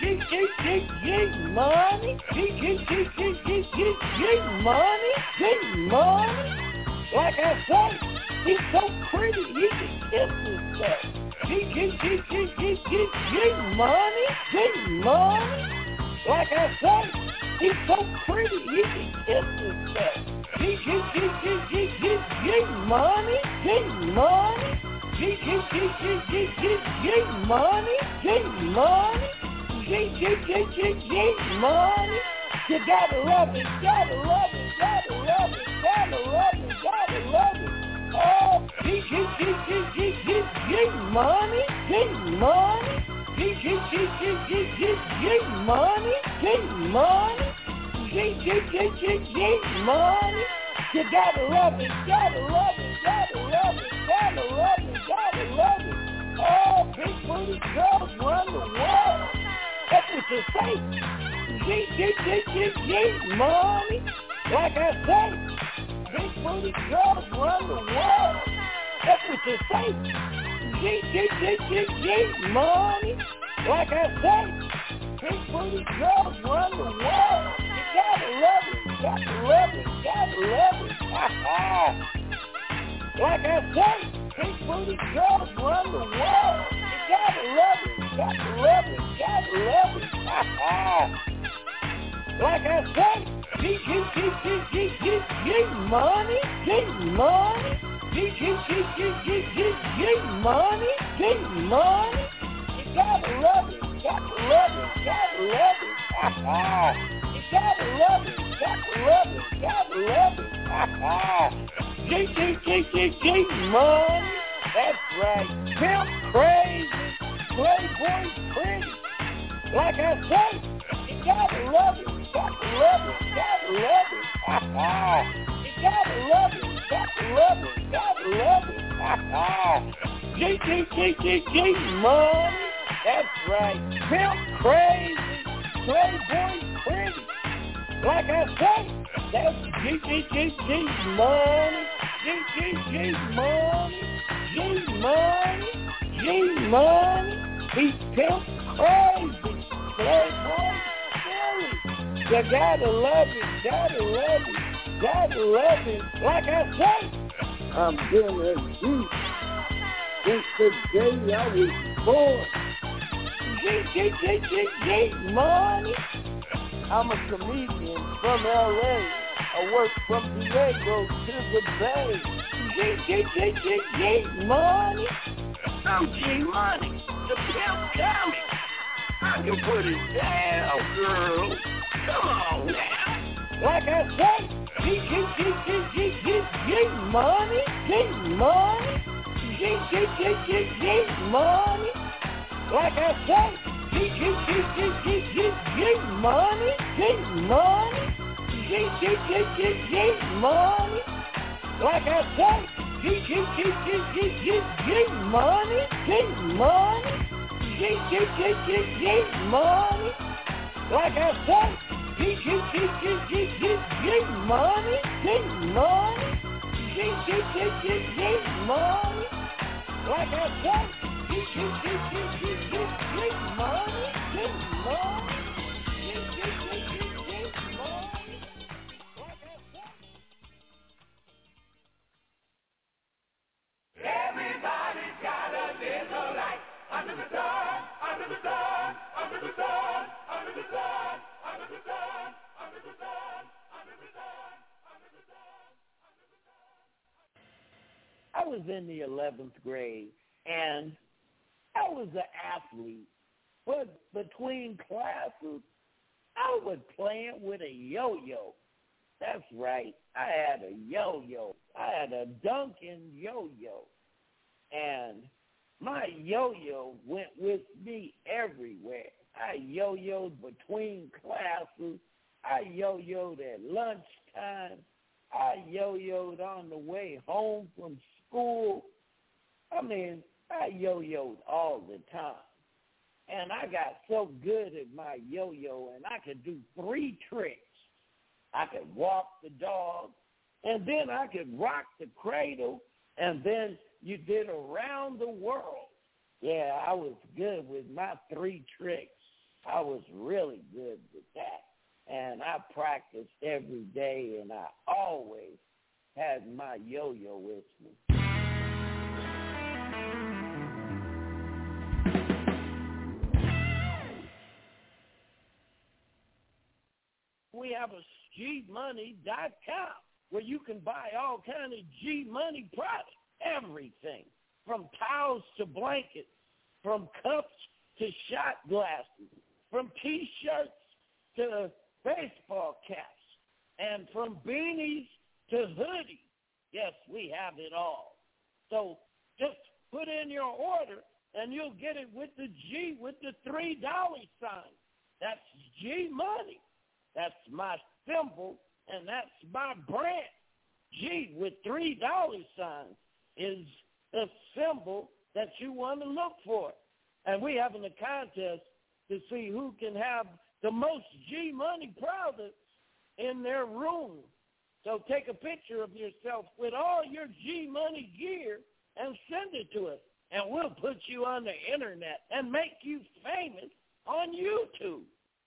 money. Money. Like I say, he's so pretty, he can kiss himself. Money. Like I said, he's so pretty, he can kiss himself. Money. Money. You gotta love it. Oh, money. You gotta love it. to say. Money. Like I say, big booty girls run the world. That's what you say. Money. Like I say, big booty girls run the world. You gotta love it, gotta love it, gotta love it. Like I say, big booty girls run the world. You gotta love it, gotta love it, gotta love it. Like I say, money, money, money, money. You gotta love it, gotta love it, gotta love it. You gotta love it, gotta love it, gotta love it. Money. That's right. Pimp crazy, playboy pretty. Like I say, you gotta love it, gotta love it, gotta love it. You gotta love it, gotta love it, gotta love it. Money. That's right. Pimp crazy, playboy pretty. Like I say, that's money, money. He's pimp crazy, playboy silly. You gotta love it, gotta love it, gotta love it. Like I say, I'm doing a deep since the day I was born. Money. I'm a comedian from L.A. I work from Diego to the Bay. Money. I'm G-Money, the pimp comic. I can put it down, girl. Come on now. Like I say, money, money, money. Like I say, money, money, money. Like I say, money, money, money. Like I say, money, money, money. Like I say, Everybody's got a little light under the sun, under the sun, under the sun, under the sun, under the sun, under the sun, under the sun, under the sun. I was in the 11th grade, and I was an athlete. But between classes, I was playing with a yo-yo. That's right. I had a yo-yo. I had a Duncan yo-yo. And my yo-yo went with me everywhere. I yo-yoed between classes. I yo-yoed at lunchtime. I yo-yoed on the way home from school. I mean, I yo-yoed all the time. And I got so good at my yo-yo, and I could do 3 tricks. I could walk the dog, and then I could rock the cradle, and then you did around the world. Yeah, I was good with my 3 tricks. I was really good with that. And I practiced every day, and I always had my yo-yo with me. We have a GMoney.com where you can buy all kind of G-Money products, everything, from towels to blankets, from cups to shot glasses, from T-shirts to baseball caps, and from beanies to hoodies. Yes, we have it all. So just put in your order, and you'll get it with the G with the $3 sign. That's G-Money. That's my symbol, and that's my brand. G with $3 signs is a symbol that you want to look for. And we're having a contest to see who can have the most G-Money products in their room. So take a picture of yourself with all your G-Money gear and send it to us, and we'll put you on the internet and make you famous on YouTube.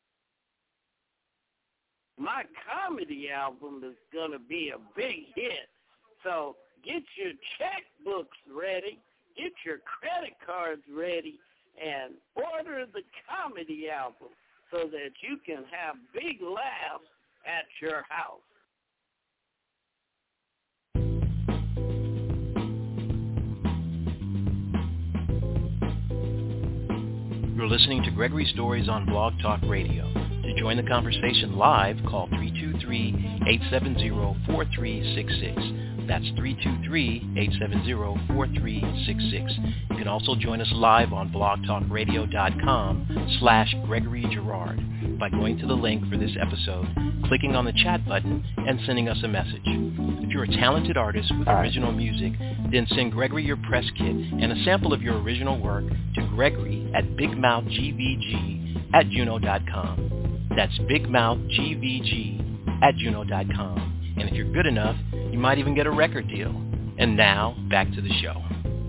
My comedy album is going to be a big hit, so get your checkbooks ready, get your credit cards ready, and order the comedy album so that you can have big laughs at your house. You're listening to Gregory Stories on Blog Talk Radio. To join the conversation live, call 323-870-4366. That's 323-870-4366. You can also join us live on blogtalkradio.com/Gregory Girard by going to the link for this episode, clicking on the chat button, and sending us a message. If you're a talented artist with original music, then send Gregory your press kit and a sample of your original work to Gregory at bigmouthgvg@juno.com. That's bigmouthgvg@juno.com. And if you're good enough, you might even get a record deal. And now, back to the show.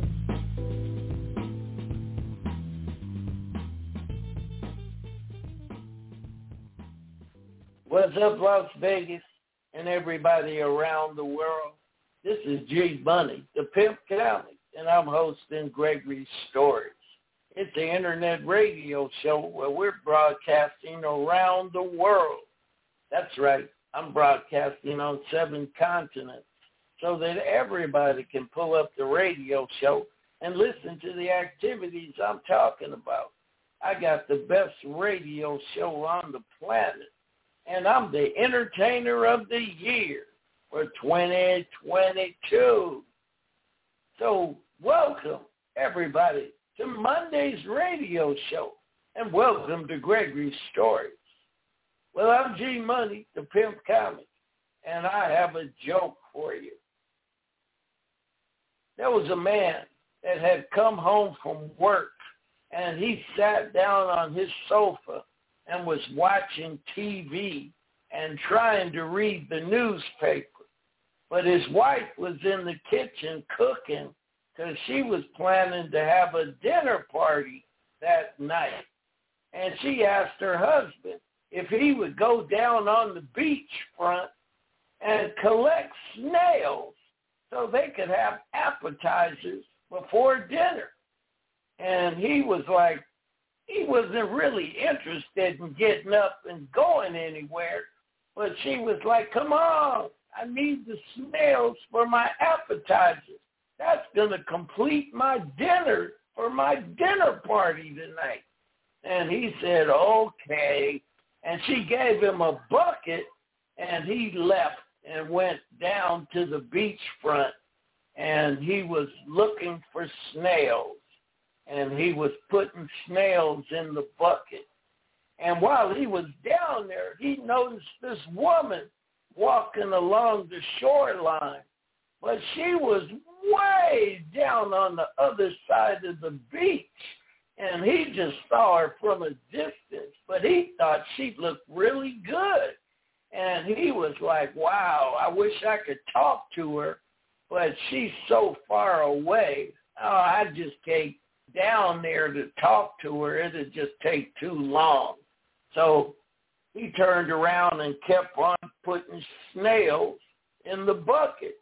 What's up, Las Vegas, and everybody around the world? This is G-Money, the Pimp Comic, and I'm hosting Gregory Stories. It's an internet radio show where we're broadcasting around the world. That's right. I'm broadcasting on 7 continents so that everybody can pull up the radio show and listen to the activities I'm talking about. I got the best radio show on the planet, and I'm the Entertainer of the Year for 2022. So welcome, everybody, to Monday's radio show, and welcome to Gregory Stories. Well, I'm G-Money, the Pimp Comic, and I have a joke for you. There was a man that had come home from work, and he sat down on his sofa and was watching TV and trying to read the newspaper. But his wife was in the kitchen cooking because she was planning to have a dinner party that night. And she asked her husband if he would go down on the beach front and collect snails so they could have appetizers before dinner. And he was like, he wasn't really interested in getting up and going anywhere, but she was like, come on, I need the snails for my appetizers. That's going to complete my dinner for my dinner party tonight. And he said, okay. And she gave him a bucket, and he left and went down to the beachfront, and he was looking for snails, and he was putting snails in the bucket. And while he was down there, he noticed this woman walking along the shoreline, but she was way down on the other side of the beach. And he just saw her from a distance, but he thought she looked really good. And he was like, wow, I wish I could talk to her, but she's so far away. Oh, I just can't down there to talk to her. It'd just take too long. So he turned around and kept on putting snails in the bucket.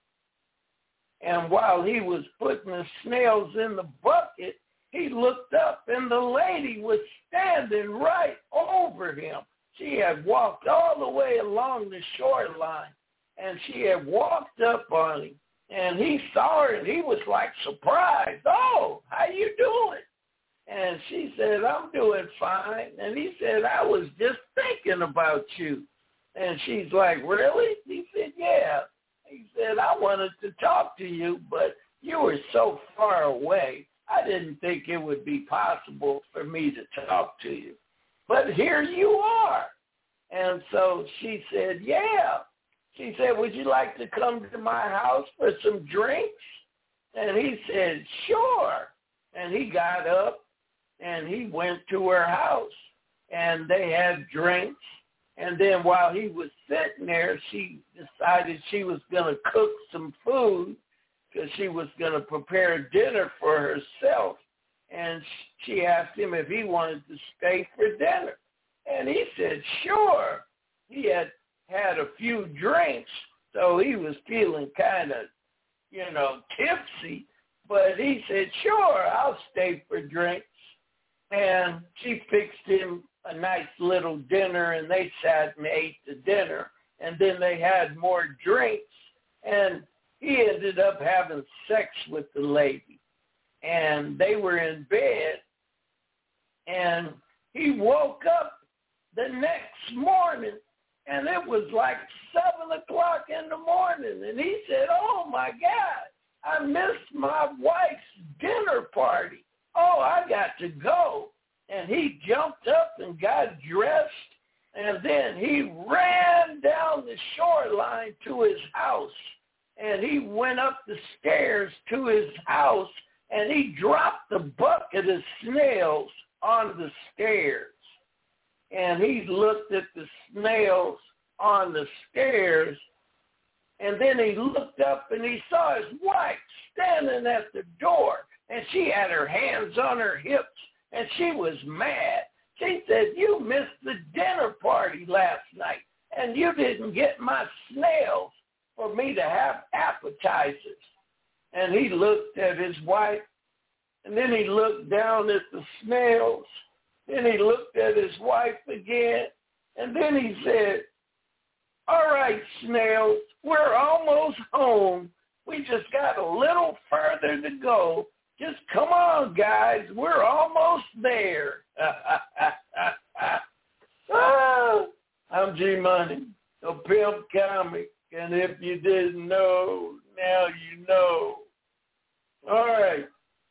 And while he was putting the snails in the bucket, he looked up, and the lady was standing right over him. She had walked all the way along the shoreline, and she had walked up on him. And he saw her, and he was like surprised. Oh, how you doing? And she said, I'm doing fine. And he said, I was just thinking about you. And she's like, really? He said, yeah. He said, I wanted to talk to you, but you were so far away. I didn't think it would be possible for me to talk to you. But here you are. And so she said, yeah. She said, would you like to come to my house for some drinks? And he said, sure. And he got up, and he went to her house, and they had drinks. And then while he was sitting there, she decided she was going to cook some food because she was going to prepare dinner for herself. And she asked him if he wanted to stay for dinner. And he said, sure. He had had a few drinks, so he was feeling kind of, tipsy. But he said, sure, I'll stay for drinks. And she fixed him a nice little dinner, and they sat and ate the dinner. And then they had more drinks, and he ended up having sex with the lady. And they were in bed, and he woke up the next morning, and it was like 7 o'clock in the morning. And he said, oh, my God, I missed my wife's dinner party. Oh, I got to go. And he jumped up and got dressed, and then he ran down the shoreline to his house. And he went up the stairs to his house, and he dropped the bucket of snails on the stairs. And he looked at the snails on the stairs, and then he looked up and he saw his wife standing at the door, and she had her hands on her hips, and she was mad. She said, you missed the dinner party last night, and you didn't get my snails for me to have appetizers. And he looked at his wife, and then he looked down at the snails. Then he looked at his wife again, and then he said, all right, snails, we're almost home. We just got a little further to go. Just come on, guys. We're almost there. I'm G-Money, the pimp comic. And if you didn't know, now you know. All right.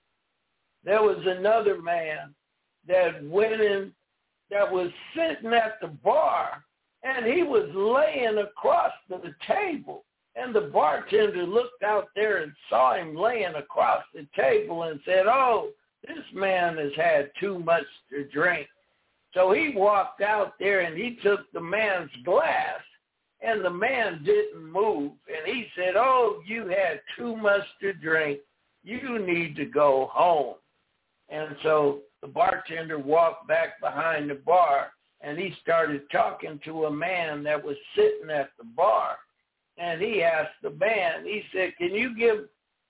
There was another man that went in, that was sitting at the bar, and he was laying across the table. And the bartender looked out there and saw him laying across the table and said, oh, this man has had too much to drink. So he walked out there and he took the man's glass, and the man didn't move. And he said, oh, you had too much to drink. You need to go home. And so the bartender walked back behind the bar, and he started talking to a man that was sitting at the bar. And he asked the man, he said, can you give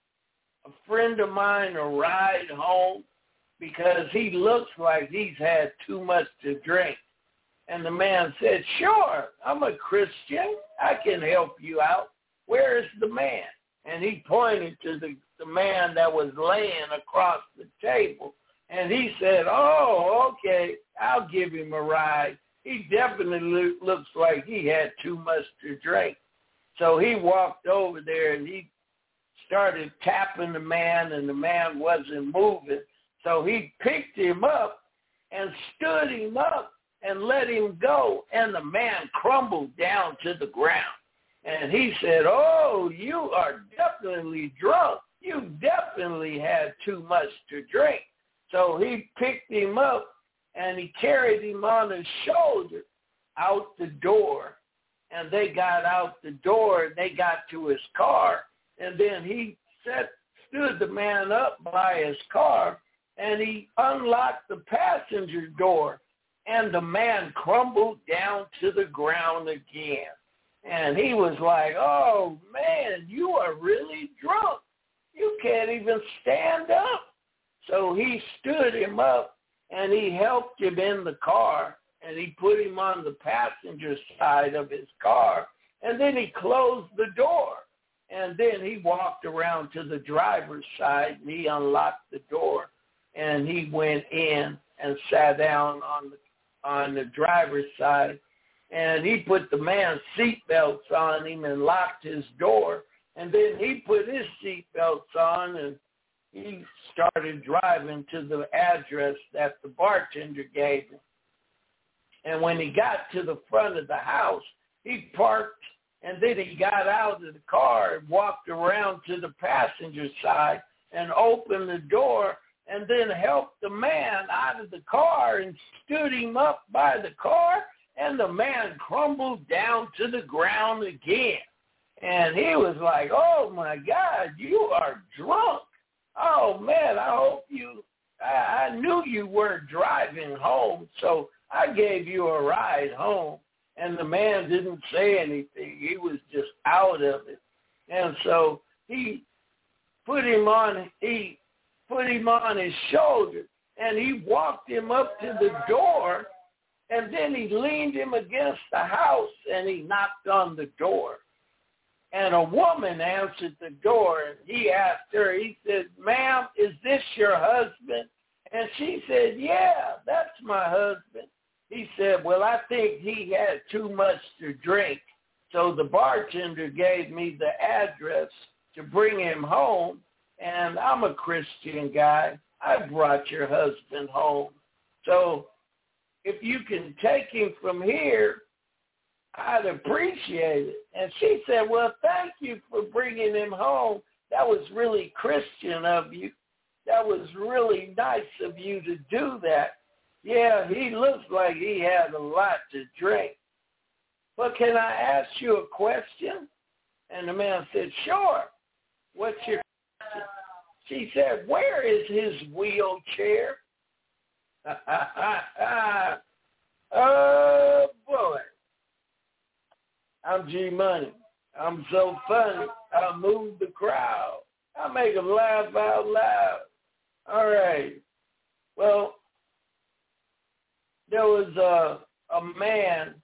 a friend of mine a ride home? Because he looks like he's had too much to drink. And the man said, sure, I'm a Christian. I can help you out. Where is the man? And he pointed to the man that was laying across the table. And he said, oh, okay, I'll give him a ride. He definitely looks like he had too much to drink. So he walked over there and he started tapping the man, and the man wasn't moving. So he picked him up and stood him up and let him go, and the man crumbled down to the ground. And he said, oh, you are definitely drunk. You definitely had too much to drink. So he picked him up and he carried him on his shoulder out the door. And they got out the door, and they got to his car. And then he stood the man up by his car, and he unlocked the passenger door. And the man crumbled down to the ground again. And he was like, oh, man, you are really drunk. You can't even stand up. So he stood him up, and he helped him in the car. And he put him on the passenger side of his car. And then he closed the door. And then he walked around to the driver's side, and he unlocked the door. And he went in and sat down on the driver's side. And he put the man's seatbelts on him and locked his door. And then he put his seatbelts on, and he started driving to the address that the bartender gave him. And when he got to the front of the house, he parked, and then he got out of the car and walked around to the passenger side and opened the door, and then helped the man out of the car and stood him up by the car, and the man crumbled down to the ground again. And he was like, oh, my God, you are drunk. Oh, man, I knew you were driving home, so I gave you a ride home. And the man didn't say anything. He was just out of it. And so he put him on his shoulder, and he walked him up to the door, and then he leaned him against the house, and he knocked on the door. And a woman answered the door, and he asked her, he said, ma'am, is this your husband? And she said, yeah, that's my husband. He said, well, I think he had too much to drink. So the bartender gave me the address to bring him home, and I'm a Christian guy. I brought your husband home. So if you can take him from here, I'd appreciate it. And she said, well, thank you for bringing him home. That was really Christian of you. That was really nice of you to do that. Yeah, he looks like he had a lot to drink. But can I ask you a question? And the man said, sure. What's your question? She said, where is his wheelchair? Oh, boy. I'm G Money. I'm so funny. I move the crowd. I make them laugh out loud. All right. Well, there was a man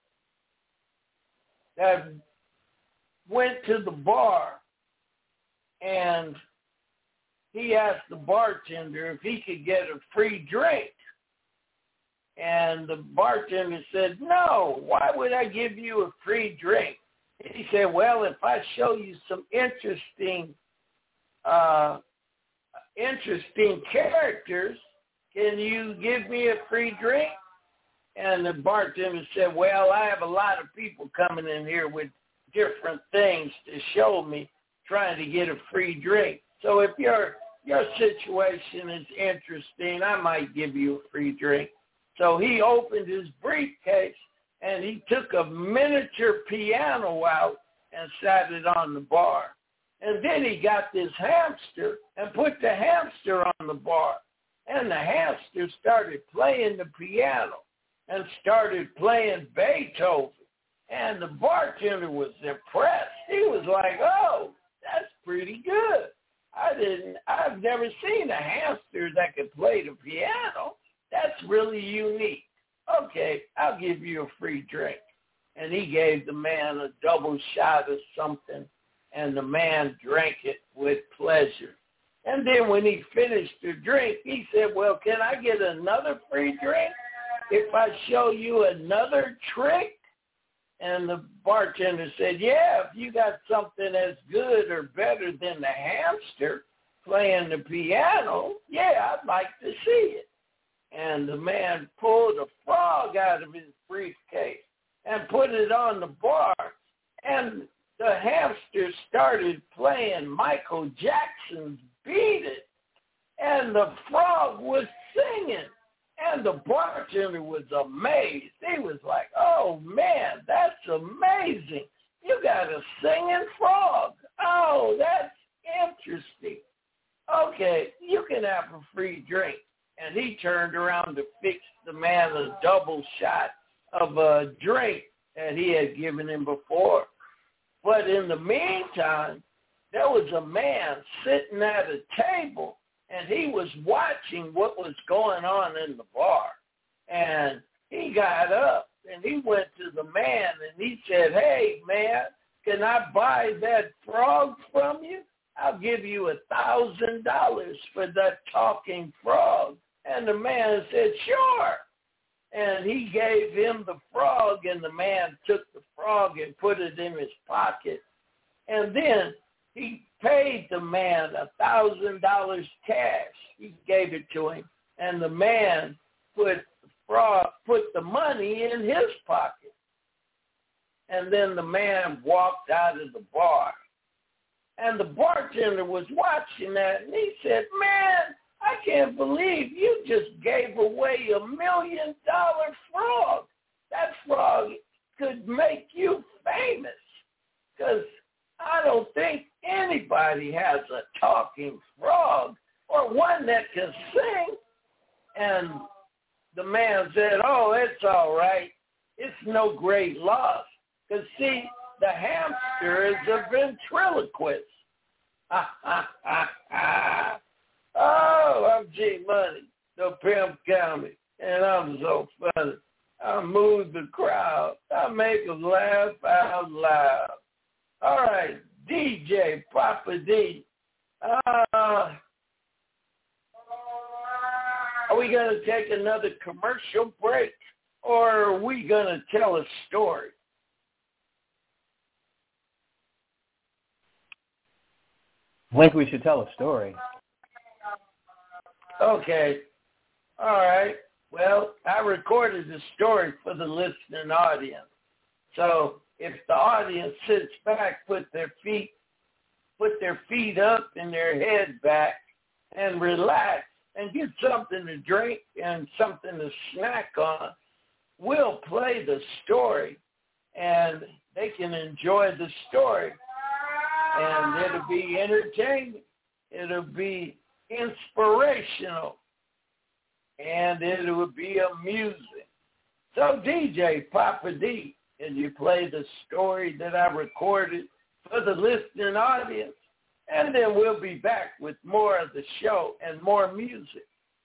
that went to the bar, and he asked the bartender if he could get a free drink. And the bartender said, no, why would I give you a free drink? He said, well, if I show you some interesting characters, can you give me a free drink? And the bartender said, well, I have a lot of people coming in here with different things to show me, trying to get a free drink. So if your situation is interesting, I might give you a free drink. So he opened his briefcase, and he took a miniature piano out and sat it on the bar. And then he got this hamster and put the hamster on the bar. And the hamster started playing the piano and started playing Beethoven. And the bartender was impressed. He was like, oh, that's pretty good. I've never seen a hamster that could play the piano. That's really unique. Okay, I'll give you a free drink. And he gave the man a double shot of something, and the man drank it with pleasure. And then when he finished the drink, he said, well, can I get another free drink if I show you another trick? And the bartender said, yeah, if you got something as good or better than the hamster playing the piano, yeah, I'd like to see it. And the man pulled a frog out of his briefcase and put it on the bar. And the hamster started playing Michael Jackson's Beat It. And the frog was singing. And the bartender was amazed. He was like, oh, man, that's amazing. You got a singing frog. Oh, that's interesting. Okay, you can have a free drink. And he turned around to fix the man a double shot of a drink that he had given him before. But in the meantime, there was a man sitting at a table, and he was watching what was going on in the bar. And he got up, and he went to the man, and he said, hey, man, can I buy that frog from you? I'll give you $1,000 for that talking frog. And the man said, sure. And he gave him the frog, and the man took the frog and put it in his pocket. And then he paid the man $1,000 cash. He gave it to him. And the man put the money in his pocket. And then the man walked out of the bar. And the bartender was watching that, and he said, man, I can't believe you just gave away $1 million frog. That frog could make you famous, because I don't think anybody has a talking frog or one that can sing. And the man said, oh, it's all right. It's no great loss. Because, see, the hamster is a ventriloquist. Oh, I'm G Money, the pimp comic, and I'm so funny. I move the crowd. I make them laugh out loud. All right, DJ Papa D. Are we going to take another commercial break, or are we going to tell a story? I think we should tell a story. Okay. All right. Well, I recorded the story for the listening audience. So if the audience sits back, put their feet up and their head back and relax and get something to drink and something to snack on, we'll play the story and they can enjoy the story. And it'll be entertaining. It'll be inspirational. And it will be amusing. So DJ Papa D, can you play the story that I recorded for the listening audience? And then we'll be back with more of the show and more music.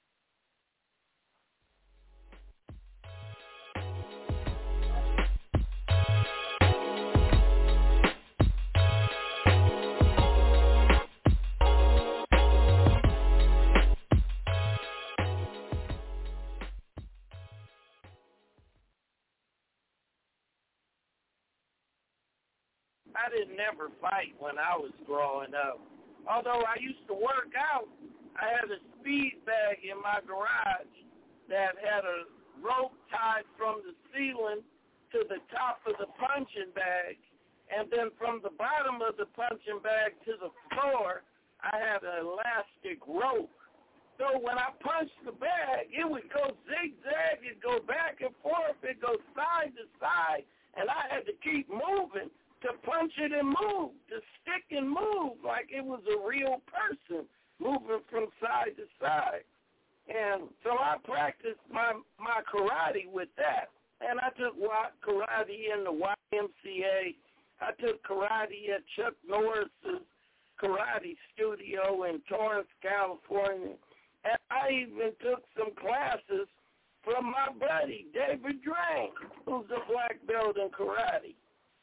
I didn't ever fight when I was growing up. Although I used to work out, I had a speed bag in my garage that had a rope tied from the ceiling to the top of the punching bag. And then from the bottom of the punching bag to the floor, I had an elastic rope. So when I punched the bag, it would go zigzag, it'd go back and forth, it'd go side to side, and I had to keep moving to punch it and move, to stick and move like it was a real person moving from side to side. And so I practiced my karate with that. And I took karate in the YMCA. I took karate at Chuck Norris's karate studio in Torrance, California. And I even took some classes from my buddy, David Drain, who's a black belt in karate.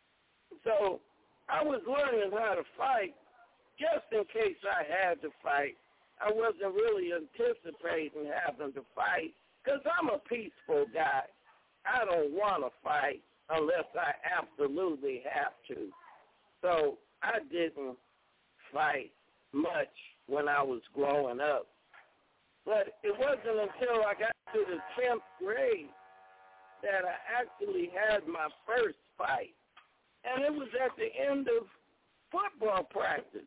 So I was learning how to fight just in case I had to fight. I wasn't really anticipating having to fight because I'm a peaceful guy. I don't want to fight unless I absolutely have to. So I didn't fight much when I was growing up. But it wasn't until I got to the 10th grade that I actually had my first fight. And it was at the end of football practice.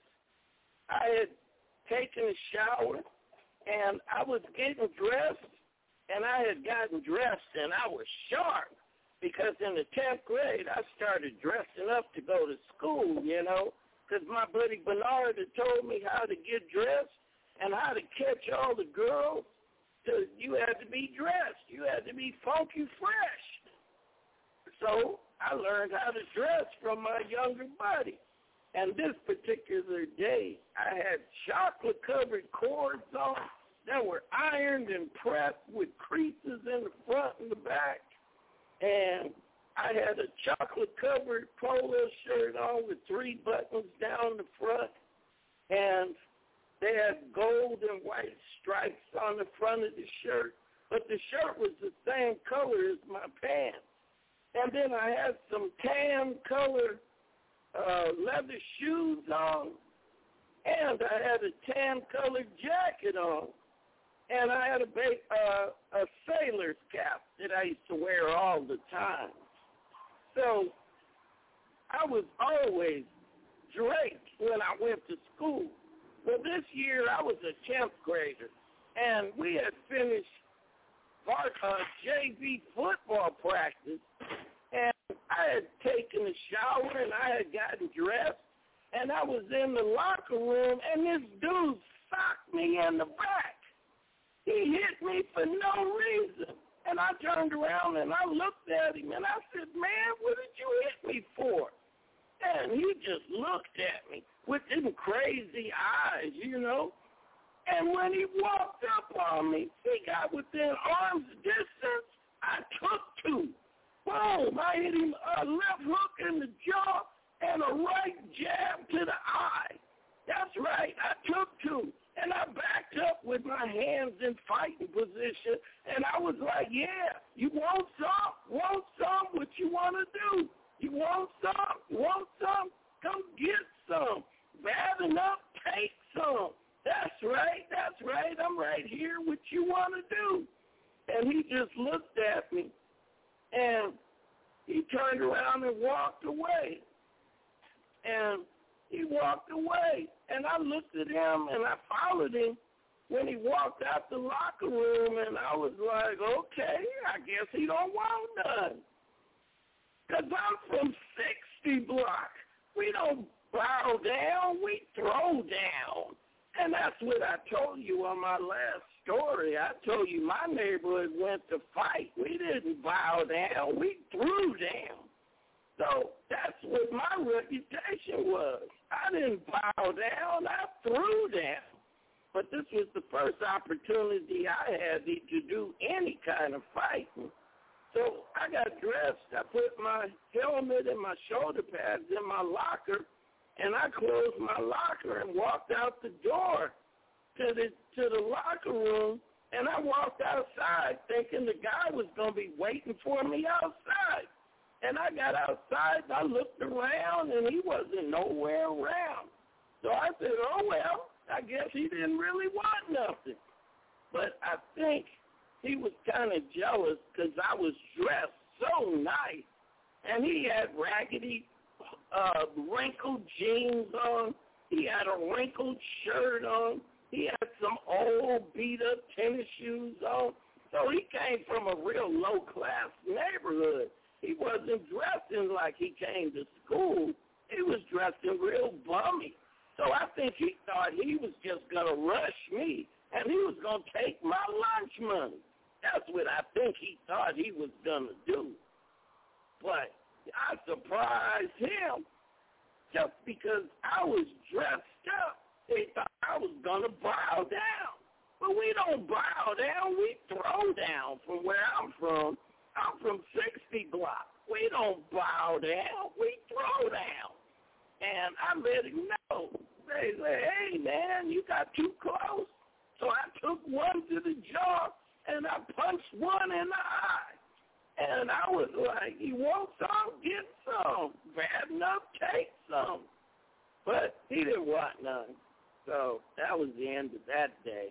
I had taken a shower, and I was getting dressed, and I had gotten dressed, and I was sharp because in the 10th grade, I started dressing up to go to school, because my buddy Bernard had told me how to get dressed and how to catch all the girls. So you had to be dressed. You had to be funky fresh. So I learned how to dress from my younger buddy. And this particular day, I had chocolate-covered cords on that were ironed and pressed with creases in the front and the back. And I had a chocolate-covered polo shirt on with 3 buttons down the front. And they had gold and white stripes on the front of the shirt. But the shirt was the same color as my pants. And then I had some tan color leather shoes on, and I had a tan colored jacket on, and I had a sailor's cap that I used to wear all the time. So I was always draped when I went to school. Well, this year I was a 10th grader, and we had finished JV football practice, and I had taken a shower, and I had gotten dressed, and I was in the locker room, and this dude socked me in the back. He hit me for no reason. And I turned around, and I looked at him, and I said, man, what did you hit me for? And he just looked at me with them crazy eyes, you know. And when he walked up on me, he got within arm's distance. I took two. Boom, I hit him a left hook in the jaw and a right jab to the eye. That's right, I took two. And I backed up with my hands in fighting position, and I was like, yeah, you want some? Want some? What you want to do? You want some? You want some? Come get some. Bad enough, take some. That's right, I'm right here. What you want to do? And he just looked at me, and he turned around and walked away. And he walked away, and I looked at him, and I followed him when he walked out the locker room, and I was like, okay, I guess he don't want none. Because I'm from 60 block. We don't bow down, we throw down. And that's what I told you on my last story. I told you my neighborhood went to fight. We didn't bow down, we threw down. So that's what my reputation was. I didn't bow down, I threw down. But this was the first opportunity I had to do any kind of fighting. So I got dressed, I put my helmet and my shoulder pads in my locker, and I closed my locker and walked out the door to the locker room, and I walked outside thinking the guy was going to be waiting for me outside. And I got outside, and I looked around, and he wasn't nowhere around. So I said, oh, well, I guess he didn't really want nothing. But I think he was kind of jealous because I was dressed so nice. And he had raggedy, wrinkled jeans on. He had a wrinkled shirt on. He had some old beat-up tennis shoes on. So he came from a real low-class neighborhood. He wasn't dressing like he came to school. He was dressing real bummy. So I think he thought he was just going to rush me, and he was going to take my lunch money. That's what I think he thought he was going to do. But I surprised him just because I was dressed up. They thought I was going to bow down. But we don't bow down. We throw down from where I'm from. I'm from 60 block. We don't bow down. We throw down. And I let him know. They say, hey, man, you got too close. So I took one to the jaw, and I punched one in the eye. And I was like, you want some? Get some. Bad enough, take some. But he didn't want none. So that was the end of that day.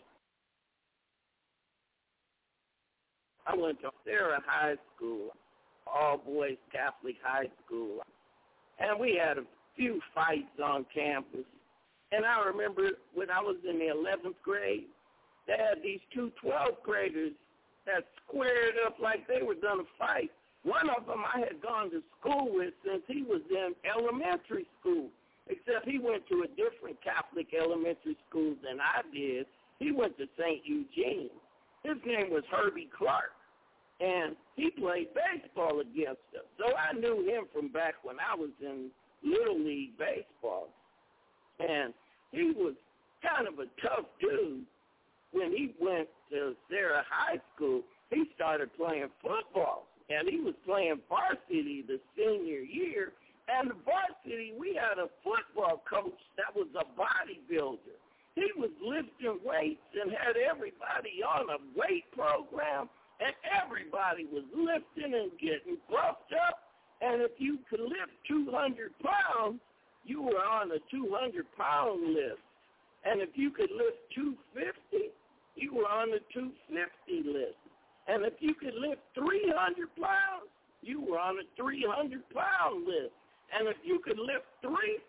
I went to Sarah High School, all-boys Catholic high school. And we had a few fights on campus. And I remember when I was in the 11th grade, they had these two 12th graders that squared up like they were going to fight. One of them I had gone to school with since he was in elementary school, except he went to a different Catholic elementary school than I did. He went to St. Eugene. His name was Herbie Clark, and he played baseball against us. So I knew him from back when I was in Little League baseball. And he was kind of a tough dude. When he went to Sarah High School, he started playing football, and he was playing varsity the senior year. And the varsity, we had a football coach that was a bodybuilder. He was lifting weights and had everybody on a weight program, and everybody was lifting and getting buffed up. And if you could lift 200 pounds, you were on a 200-pound lift. And if you could lift 250, you were on the 250 list. And if you could lift 300 pounds, you were on a 300-pound list. And if you could lift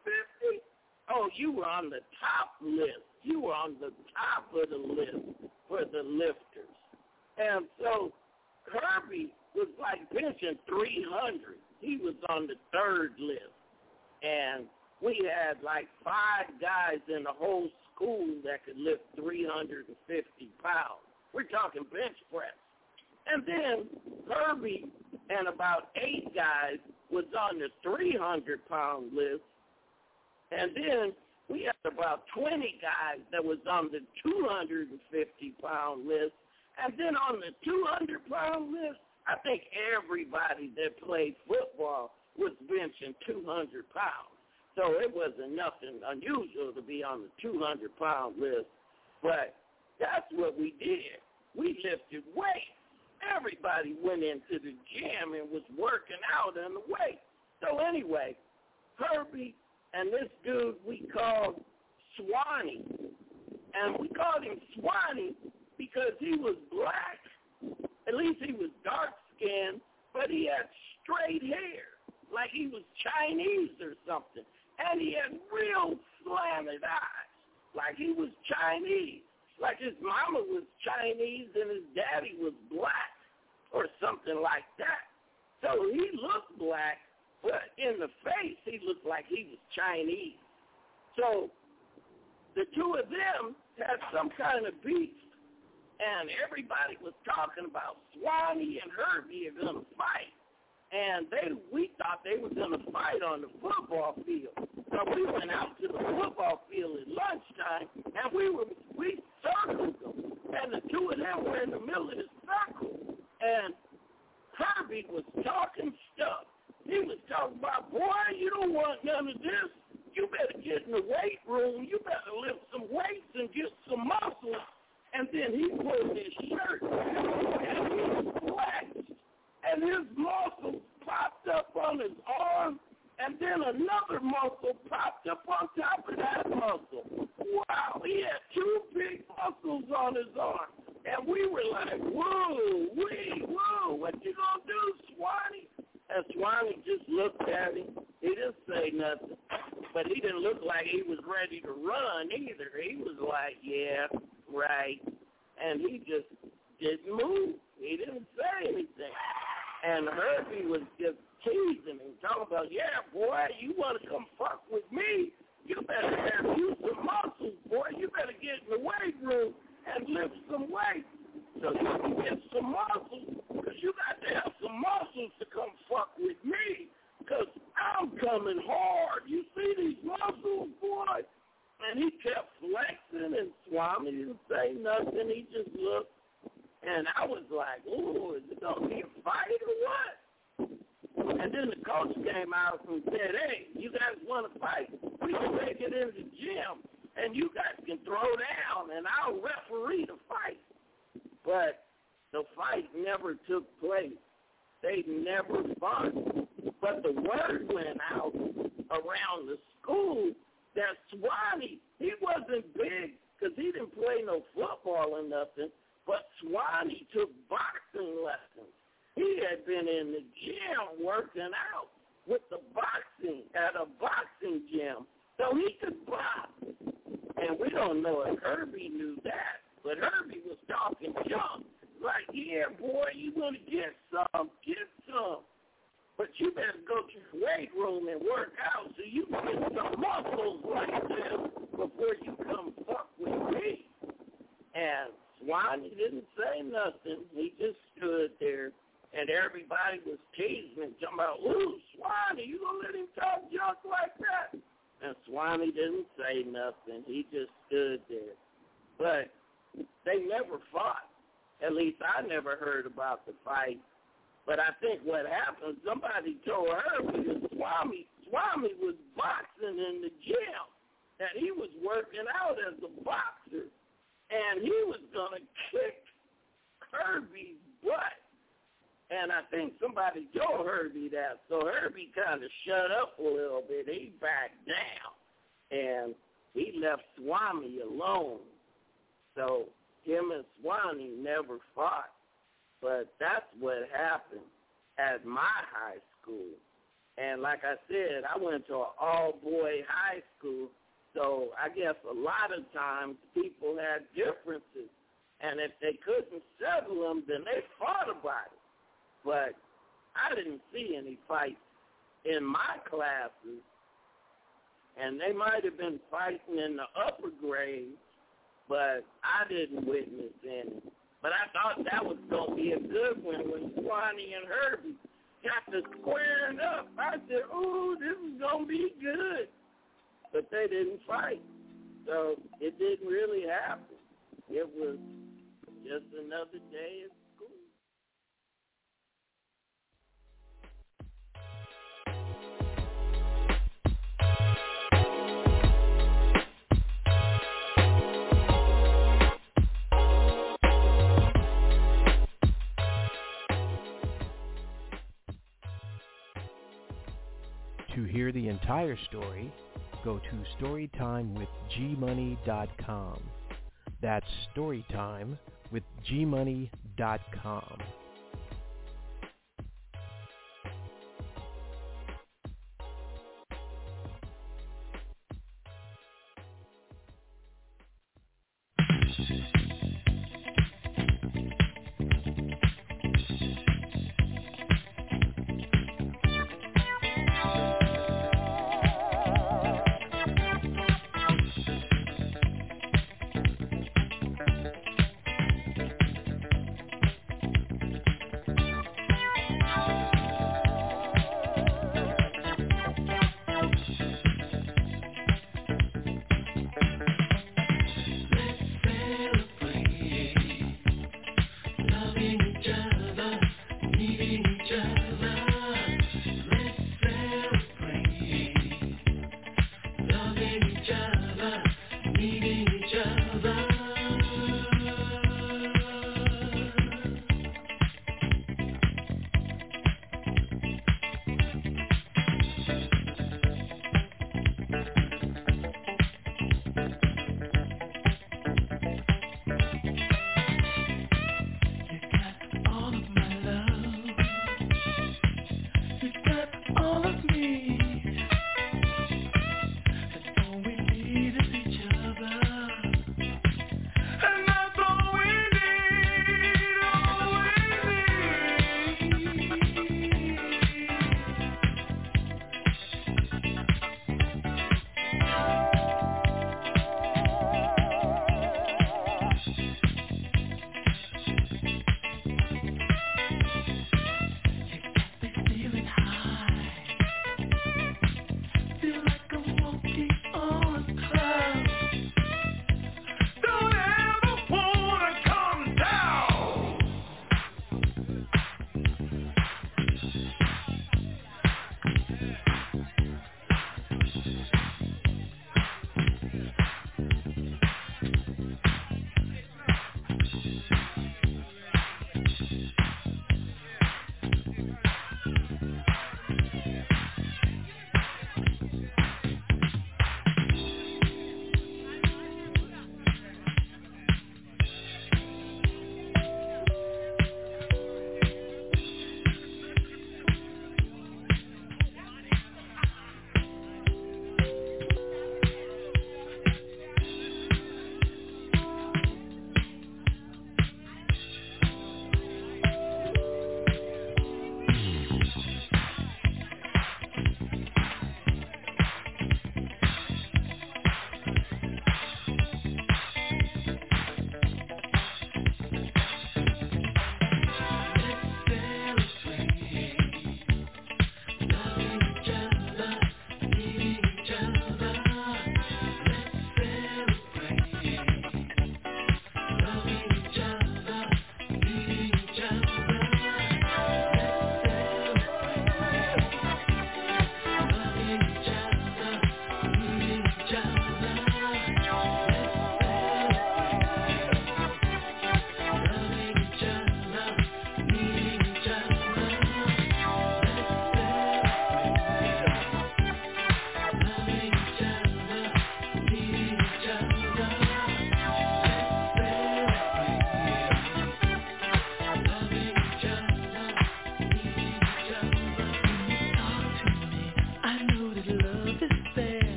350, oh, you were on the top list. You were on the top of the list. for the lifters. And so Kirby was like benching 300. He was on the third list. And we had like 5 guys in the whole school that could lift 350 pounds. We're talking bench press. And then Kirby and about 8 guys was on the 300-pound list. And then we had about 20 guys that was on the 250-pound list. And then on the 200-pound list, I think everybody that played football was benching 200 pounds. So it wasn't nothing unusual to be on the 200-pound list. But that's what we did. We lifted weights. Everybody went into the gym and was working out in the weight. So anyway, Kirby and this dude we called Swanee. And we called him Swanee because he was black. At least he was dark-skinned, but he had straight hair, like he was Chinese or something. And he had real slanted eyes, like he was Chinese, like his mama was Chinese and his daddy was black or something like that. So he looked black, but in the face he looked like he was Chinese. So the two of them had some kind of beef, and everybody was talking about Swanee and Herbie are going to fight. And we thought they were going to fight on the football field. So we went out to the football field at lunchtime, and we circled them. And the two of them were in the middle of the circle. And Herbie was talking stuff. He was talking about, boy, you don't want none of this. You better get in the weight room. You better lift some weights and get some muscles. And then he pulled his shirt and he flexed. And his muscle popped up on his arm, and then another muscle popped up on top of that muscle. Wow, he had 2 big muscles on his arm. And we were like, whoa, what you gonna do, Swanee? And Swanee just looked at him. He didn't say nothing. But he didn't look like he was ready to run either. He was like, yeah, right. And he just didn't move. He didn't say anything. And Herbie was just teasing him, talking about, yeah, boy, you want to come fuck with me, you better have you some muscles, boy. You better get in the weight room and lift some weights so you can get some muscles, because you got to have some muscles to come fuck with me, because I'm coming hard. You see these muscles, boy? And he kept flexing, and Swami didn't say nothing. He just looked. And I was like, ooh, is it going to be a fight or what? And then the coach came out and said, hey, you guys want to fight? We can take it in the gym, and you guys can throw down, and I'll referee the fight. But the fight never took place. They never fought. But the word went out around the school that Swanee, he wasn't big because he didn't play no football or nothing. But Swanee took boxing lessons. He had been in the gym working out with the boxing at a boxing gym. So he could box. And we don't know if Herbie knew that. But Herbie was talking junk. Like, yeah, boy, you want to get some, get some. But you better go to the weight room and work out so you can get some muscles like this before you come fuck with me. And Swanee didn't say nothing. He just stood there, and everybody was teasing him, talking about, ooh, Swanee, you going to let him talk junk like that? And Swanee didn't say nothing. He just stood there. But they never fought. At least I never heard about the fight. But I think what happened, somebody told Herbie that Swami was boxing in the gym, that he was working out as a boxer, and he was going to kick Herbie's butt. And I think somebody told Herbie that, so Herbie kind of shut up a little bit. He backed down, and he left Swami alone. So him and Swami never fought. But that's what happened at my high school. And like I said, I went to an all-boy high school, so I guess a lot of times people had differences And if they couldn't settle them, then they fought about it. But I didn't see any fights in my classes, and they might have been fighting in the upper grades, but I didn't witness any. But I thought that was going to be a good one when Swanee and Herbie got to squaring up. I said, ooh, this is going to be good. But they didn't fight. So it didn't really happen. It was just another day at school. To hear the entire story, go to storytimewithgmoney.com. That's storytimewithgmoney.com.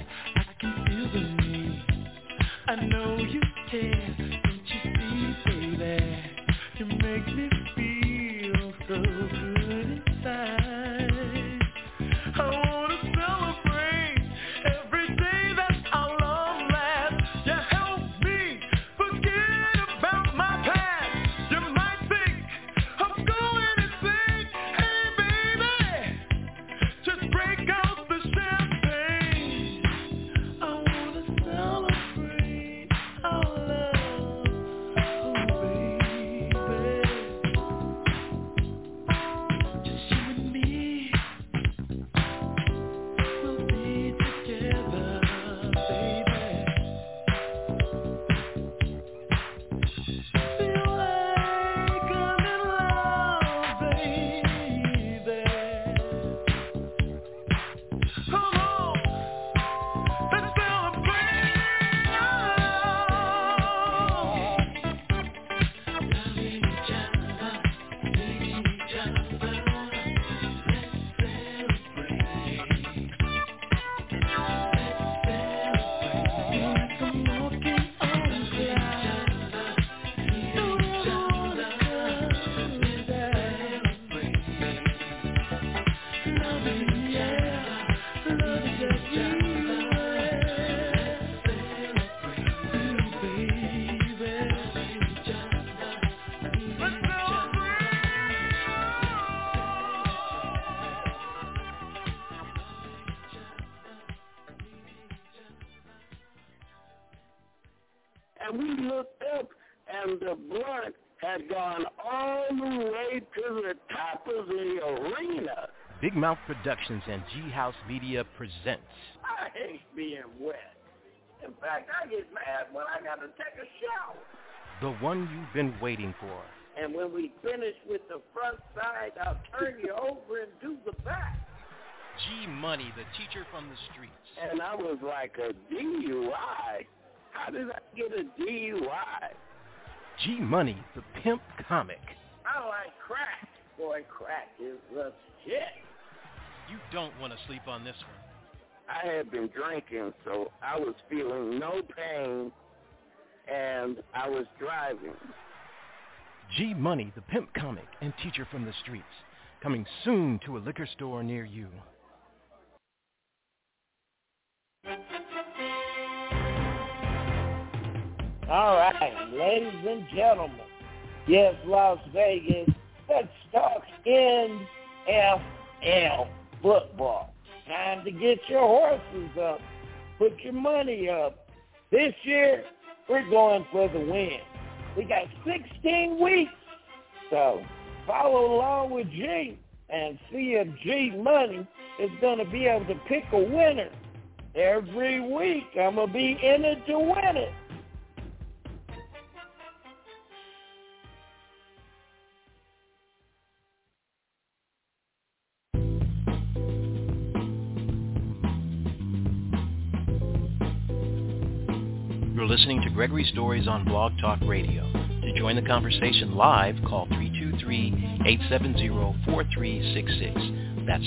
I know you care, don't you see, baby? And we looked up, and the blunt had gone all the way to the top of the arena. Big Mouth Productions and G-House Media presents. I hate being wet. In fact, I get mad when I got to take a shower. The one you've been waiting for. And when we finish with the front side, I'll turn you over and do the back. G Money, the teacher from the streets. And I was like, a DUI? How did I get a DUI? G Money, the pimp comic. I like crack. Boy, crack is the shit. You don't want to sleep on this one. I had been drinking, so I was feeling no pain, and I was driving. G Money, the pimp comic and teacher from the streets. Coming soon to a liquor store near you. All right, ladies and gentlemen, yes, Las Vegas, let's talk NFL football. Time to get your horses up, put your money up. This year, we're going for the win. We got 16 weeks, so follow along with G and see if G Money is going to be able to pick a winner. Every week, I'm going to be in it to win it. You're listening to Gregory Stories on Blog Talk Radio. To join the conversation live, call 323-870-4366. That's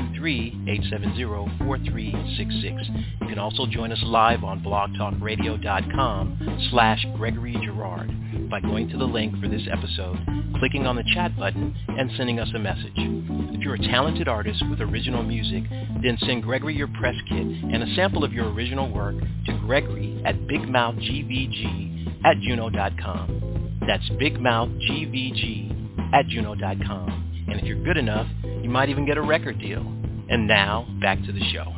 323-870-4366. You can also join us live on blogtalkradio.com/Gregory Girard by going to the link for this episode, clicking on the chat button, and sending us a message. If you're a talented artist with original music, then send Gregory your press kit and a sample of your original work to Gregory at bigmouthgvg@juno.com. That's bigmouthgvg@juno.com. And if you're good enough, you might even get a record deal. And now, back to the show.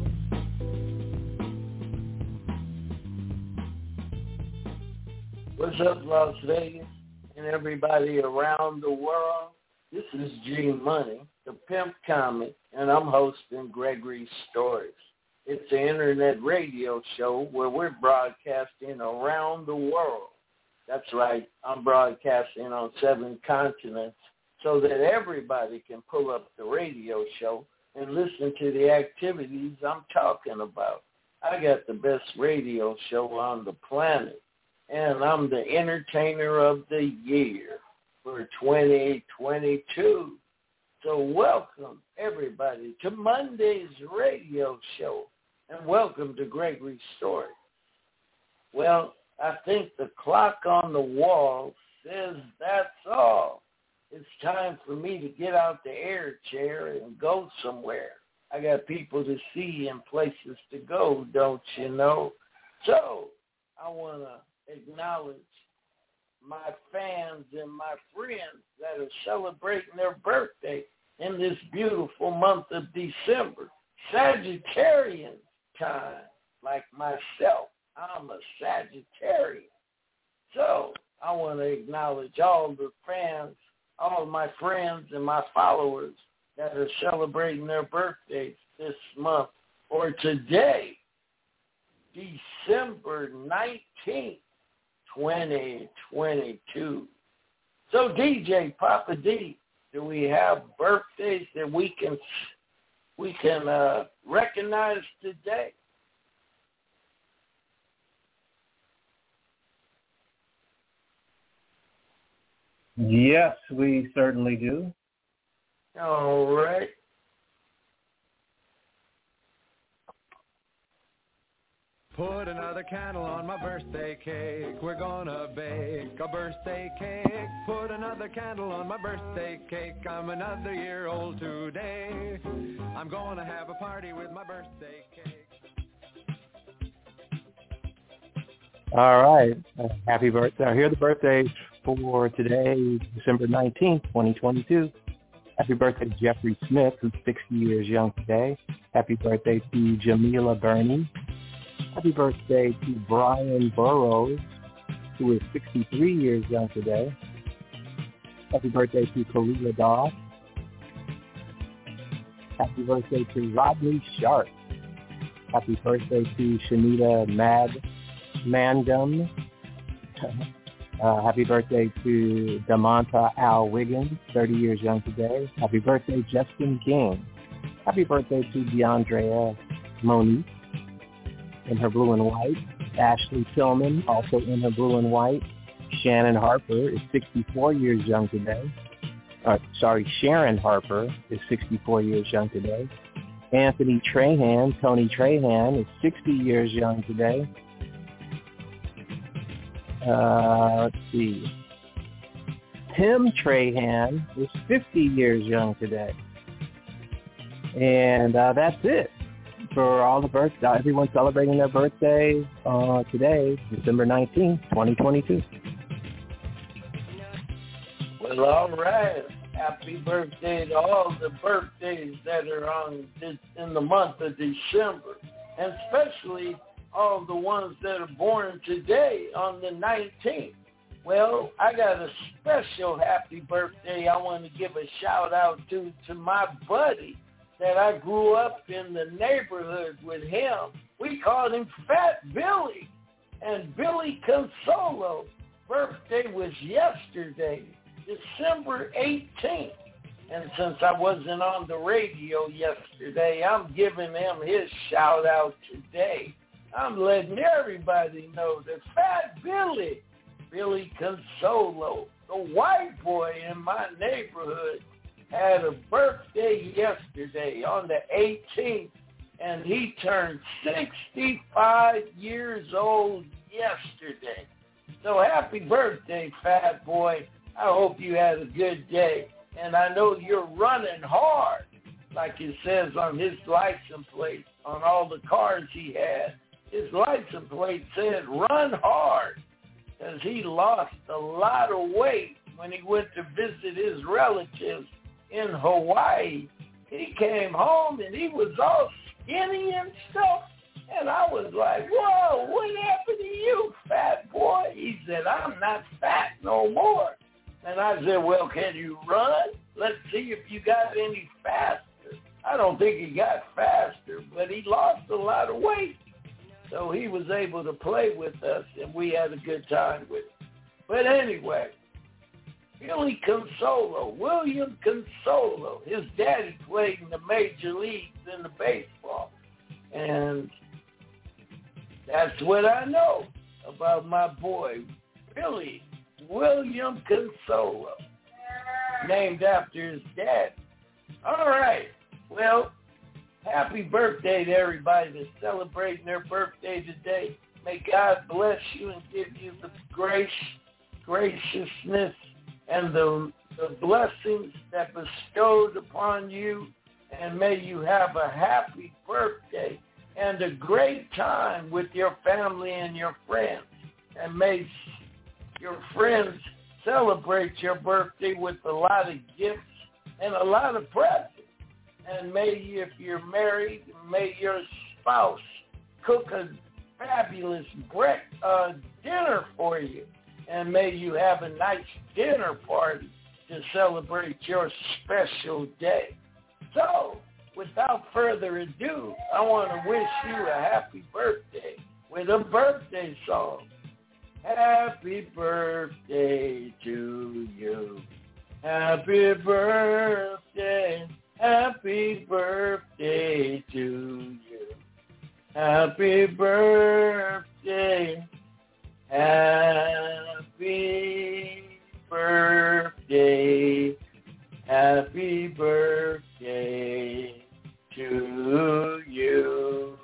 What's up, Las Vegas and everybody around the world? This is G Money, the pimp comic, and I'm hosting Gregory Stories. It's an internet radio show where we're broadcasting around the world. That's right, I'm broadcasting on 7 continents so that everybody can pull up the radio show and listen to the activities I'm talking about. I got the best radio show on the planet, and I'm the entertainer of the year for 2022. So welcome, everybody, to Monday's radio show, and welcome to Gregory's Story. Well, I think the clock on the wall says that's all. It's time for me to get out the air chair and go somewhere. I got people to see and places to go, don't you know? So I want to acknowledge my fans and my friends that are celebrating their birthday in this beautiful month of December. Sagittarian time, like myself. I'm a Sagittarian. So I want to acknowledge all the fans, all my friends and my followers that are celebrating their birthdays this month or today, December 19th, 2022. So DJ Papa D, do we have birthdays that we can recognize today? Yes, we certainly do. All right. Put another candle on my birthday cake. We're gonna bake a birthday cake. Put another candle on my birthday cake. I'm another year old today. I'm gonna have a party with my birthday cake. All right. Happy birthday. Here are the birthdays for today, December 19th, 2022. Happy birthday to Jeffrey Smith, who's 60 years young today. Happy birthday to Jamila Burney. Happy birthday to Brian Burrows, who is 63 years young today. Happy birthday to Kalia Doss. Happy birthday to Rodney Sharp. Happy birthday to Shanita Mangum. Happy birthday to Damanta Al Wiggins, 30 years young today. Happy birthday, Justin King. Happy birthday to DeAndrea Monique in her blue and white. Ashley Tillman, also in her blue and white. Shannon Harper is 64 years young today. Sharon Harper is 64 years young today. Anthony Trahan, Tony Trahan, is 60 years young today. Let's see. Tim Trahan is 50 years young today. And that's it for all the birthdays. Everyone celebrating their birthday today, December 19th, 2022. Well, all right. Happy birthday to all the birthdays that are in the month of December, and especially all the ones that are born today on the 19th. Well, I got a special happy birthday I want to give a shout out to my buddy that I grew up in the neighborhood with him. We called him Fat Billy. And Billy Consolo, birthday was yesterday, December 18th. And since I wasn't on the radio yesterday, I'm giving him his shout out today. I'm letting everybody know that Fat Billy Consolo, the white boy in my neighborhood, had a birthday yesterday on the 18th, and he turned 65 years old yesterday. So happy birthday, Fat Boy. I hope you had a good day. And I know you're running hard, like it says on his license plate, on all the cars he had. His license plate said, run hard, because he lost a lot of weight when he went to visit his relatives in Hawaii. He came home and he was all skinny and stuff. And I was like, whoa, what happened to you, fat boy? He said, I'm not fat no more. And I said, well, can you run? Let's see if you got any faster. I don't think he got faster, but he lost a lot of weight. So he was able to play with us, and we had a good time with him. But anyway, Billy Consolo, William Consolo, his daddy played in the major leagues in the baseball. And that's what I know about my boy, Billy William Consolo, named after his dad. All right. Well, happy birthday to everybody that's celebrating their birthday today. May God bless you and give you the grace graciousness and the blessings that bestowed upon you, and may you have a happy birthday and a great time with your family and your friends. And may your friends celebrate your birthday with a lot of gifts and a lot of presents. And may you, if you're married, may your spouse cook a fabulous dinner for you. And may you have a nice dinner party to celebrate your special day. So, without further ado, I want to wish you a happy birthday with a birthday song. Happy birthday to you. Happy birthday. Happy birthday to you. Happy birthday. Happy birthday. Happy birthday to you.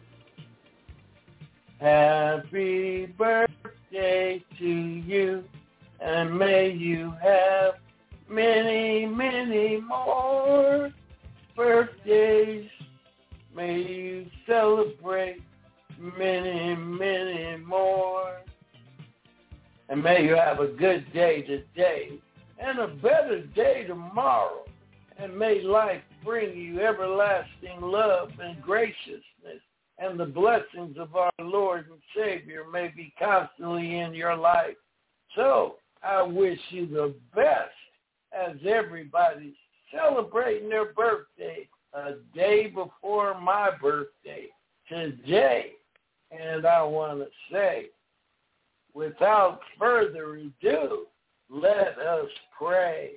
Happy birthday to you, and may you have many, many more birthdays. May you celebrate many, many more. And may you have a good day today and a better day tomorrow. And may life bring you everlasting love and graciousness, and the blessings of our Lord and Savior may be constantly in your life. So I wish you the best as everybody's celebrating their birthday a day before my birthday today. And I want to say, without further ado, let us pray.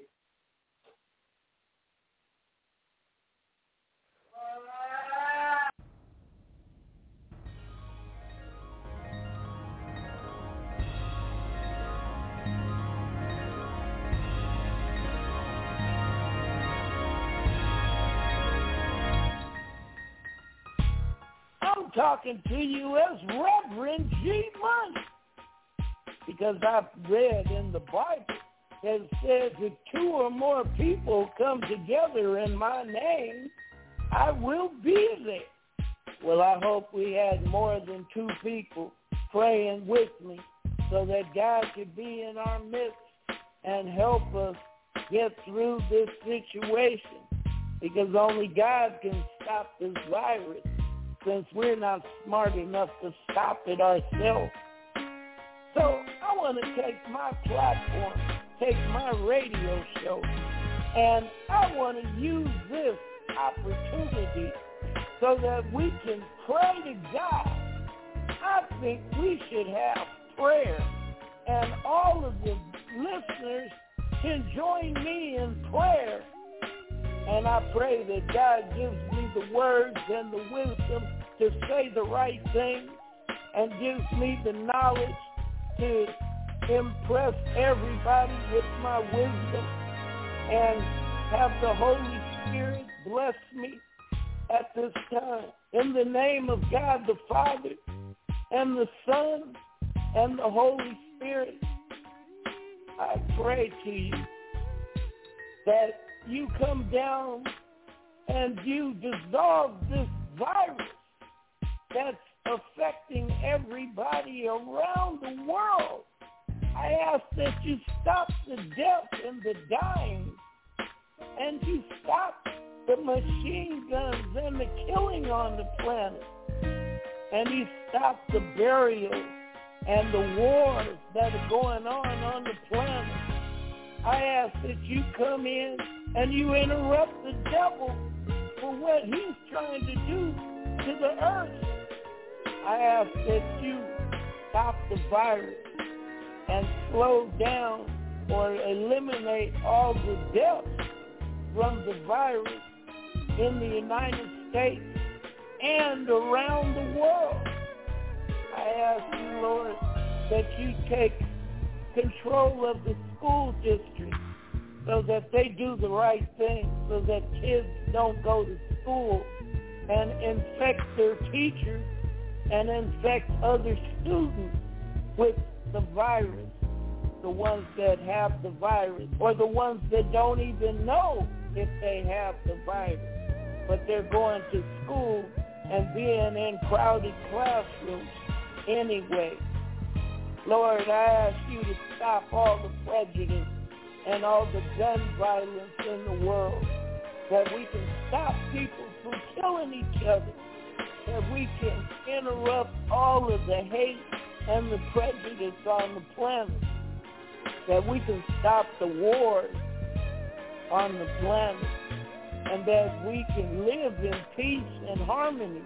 I'm talking to you as Reverend G. Money, because I've read in the Bible that it says if 2 or more people come together in my name, I will be there. Well, I hope we had more than 2 people praying with me so that God could be in our midst and help us get through this situation, because only God can stop this virus, since we're not smart enough to stop it ourselves. So I want to take my platform, take my radio show, and I want to use this opportunity so that we can pray to God. I think we should have prayer, and all of the listeners can join me in prayer. And I pray that God gives me the words and the wisdom to say the right thing, and gives me the knowledge to impress everybody with my wisdom, and have the Holy Spirit bless me at this time. In the name of God the Father, and the Son, and the Holy Spirit, I pray to you that you come down and you dissolve this virus that's affecting everybody around the world. I ask that you stop the death and the dying, and you stop the machine guns and the killing on the planet, and you stop the burials and the wars that are going on the planet. I ask that you come in and you interrupt the devil for what he's trying to do to the earth. I ask that you stop the virus and slow down or eliminate all the deaths from the virus in the United States and around the world. I ask you, Lord, that you take control of the school district so that they do the right thing, so that kids don't go to school and infect their teachers and infect other students with the virus. the ones that have the virus, or the ones that don't even know if they have the virus, but they're going to school and being in crowded classrooms anyway. Lord, I ask you to stop all the prejudice and all the gun violence in the world, that we can stop people from killing each other, that we can interrupt all of the hate and the prejudice on the planet, that we can stop the wars on the planet, and that we can live in peace and harmony,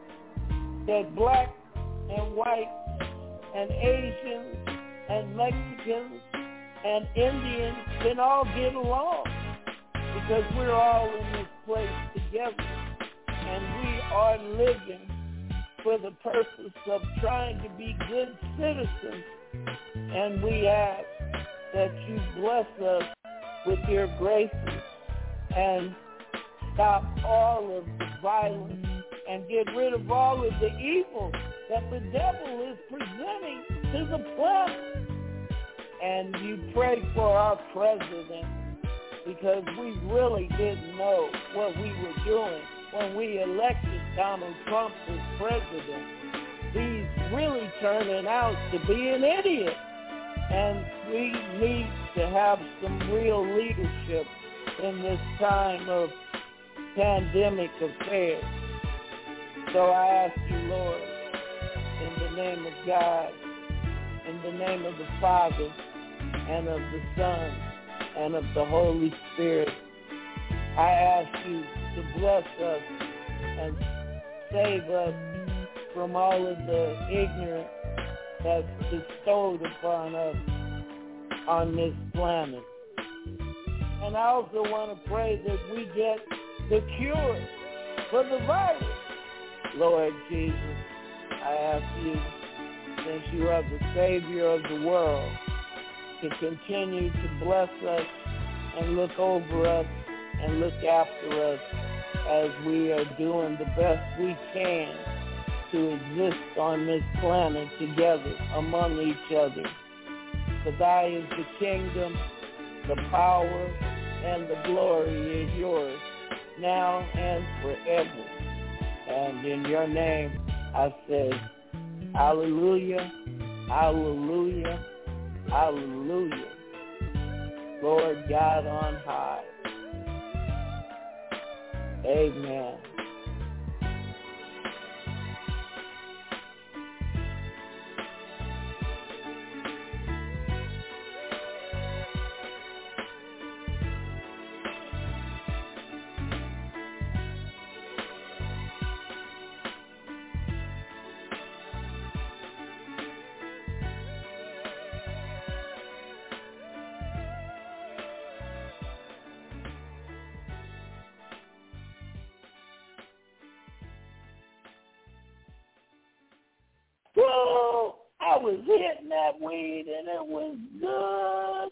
that black and white and Asians and Mexicans and Indians can all get along, because we're all in this place together, and we are living for the purpose of trying to be good citizens. And we ask that you bless us with your graces and stop all of the violence and get rid of all of the evil that the devil is presenting to the planet. And you pray for our president, because we really didn't know what we were doing when we elected Donald Trump as president. He's really turning out to be an idiot. And we need to have some real leadership in this time of pandemic affairs. So I ask you, Lord, in the name of God, in the name of the Father, and of the Son, and of the Holy Spirit, I ask you to bless us and save us from all of the ignorance that's bestowed upon us on this planet. And I also want to pray that we get the cure for the virus. Lord Jesus, I ask you, since you are the Savior of the world, to continue to bless us and look over us and look after us as we are doing the best we can to exist on this planet together among each other. For thy is the kingdom, the power, and the glory is yours, now and forever. And in your name I say, hallelujah, hallelujah, hallelujah. Lord God on high. Amen. Whoa, I was hitting that weed and it was good.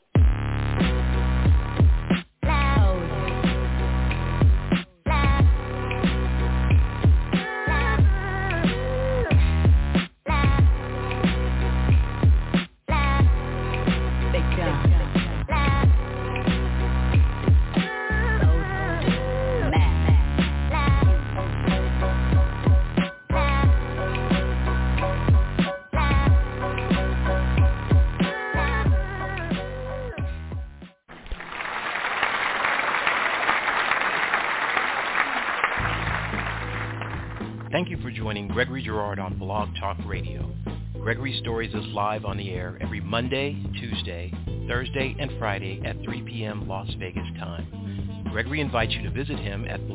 Thank you for joining Gregory Girard on Blog Talk Radio. Gregory Stories is live on the air every Monday, Tuesday, Thursday, and Friday at 3 p.m. Las Vegas time. Gregory invites you to visit him at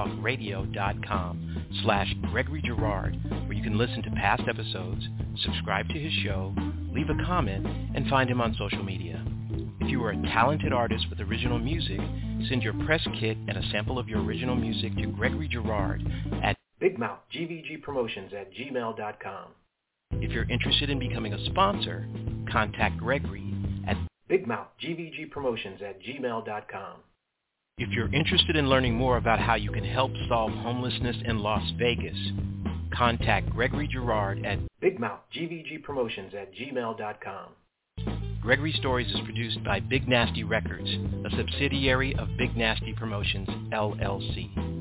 blogtalkradio.com/Gregory Girard, where you can listen to past episodes, subscribe to his show, leave a comment, and find him on social media. If you are a talented artist with original music, send your press kit and a sample of your original music to Gregory Girard at BigMouthGVGPromotions@gmail.com. If you're interested in becoming a sponsor, contact Gregory at BigMouthGVGPromotions@gmail.com. If you're interested in learning more about how you can help solve homelessness in Las Vegas, contact Gregory Girard at BigMouthGVGPromotions@gmail.com. Gregory Stories is produced by Big Nasty Records, a subsidiary of Big Nasty Promotions, LLC.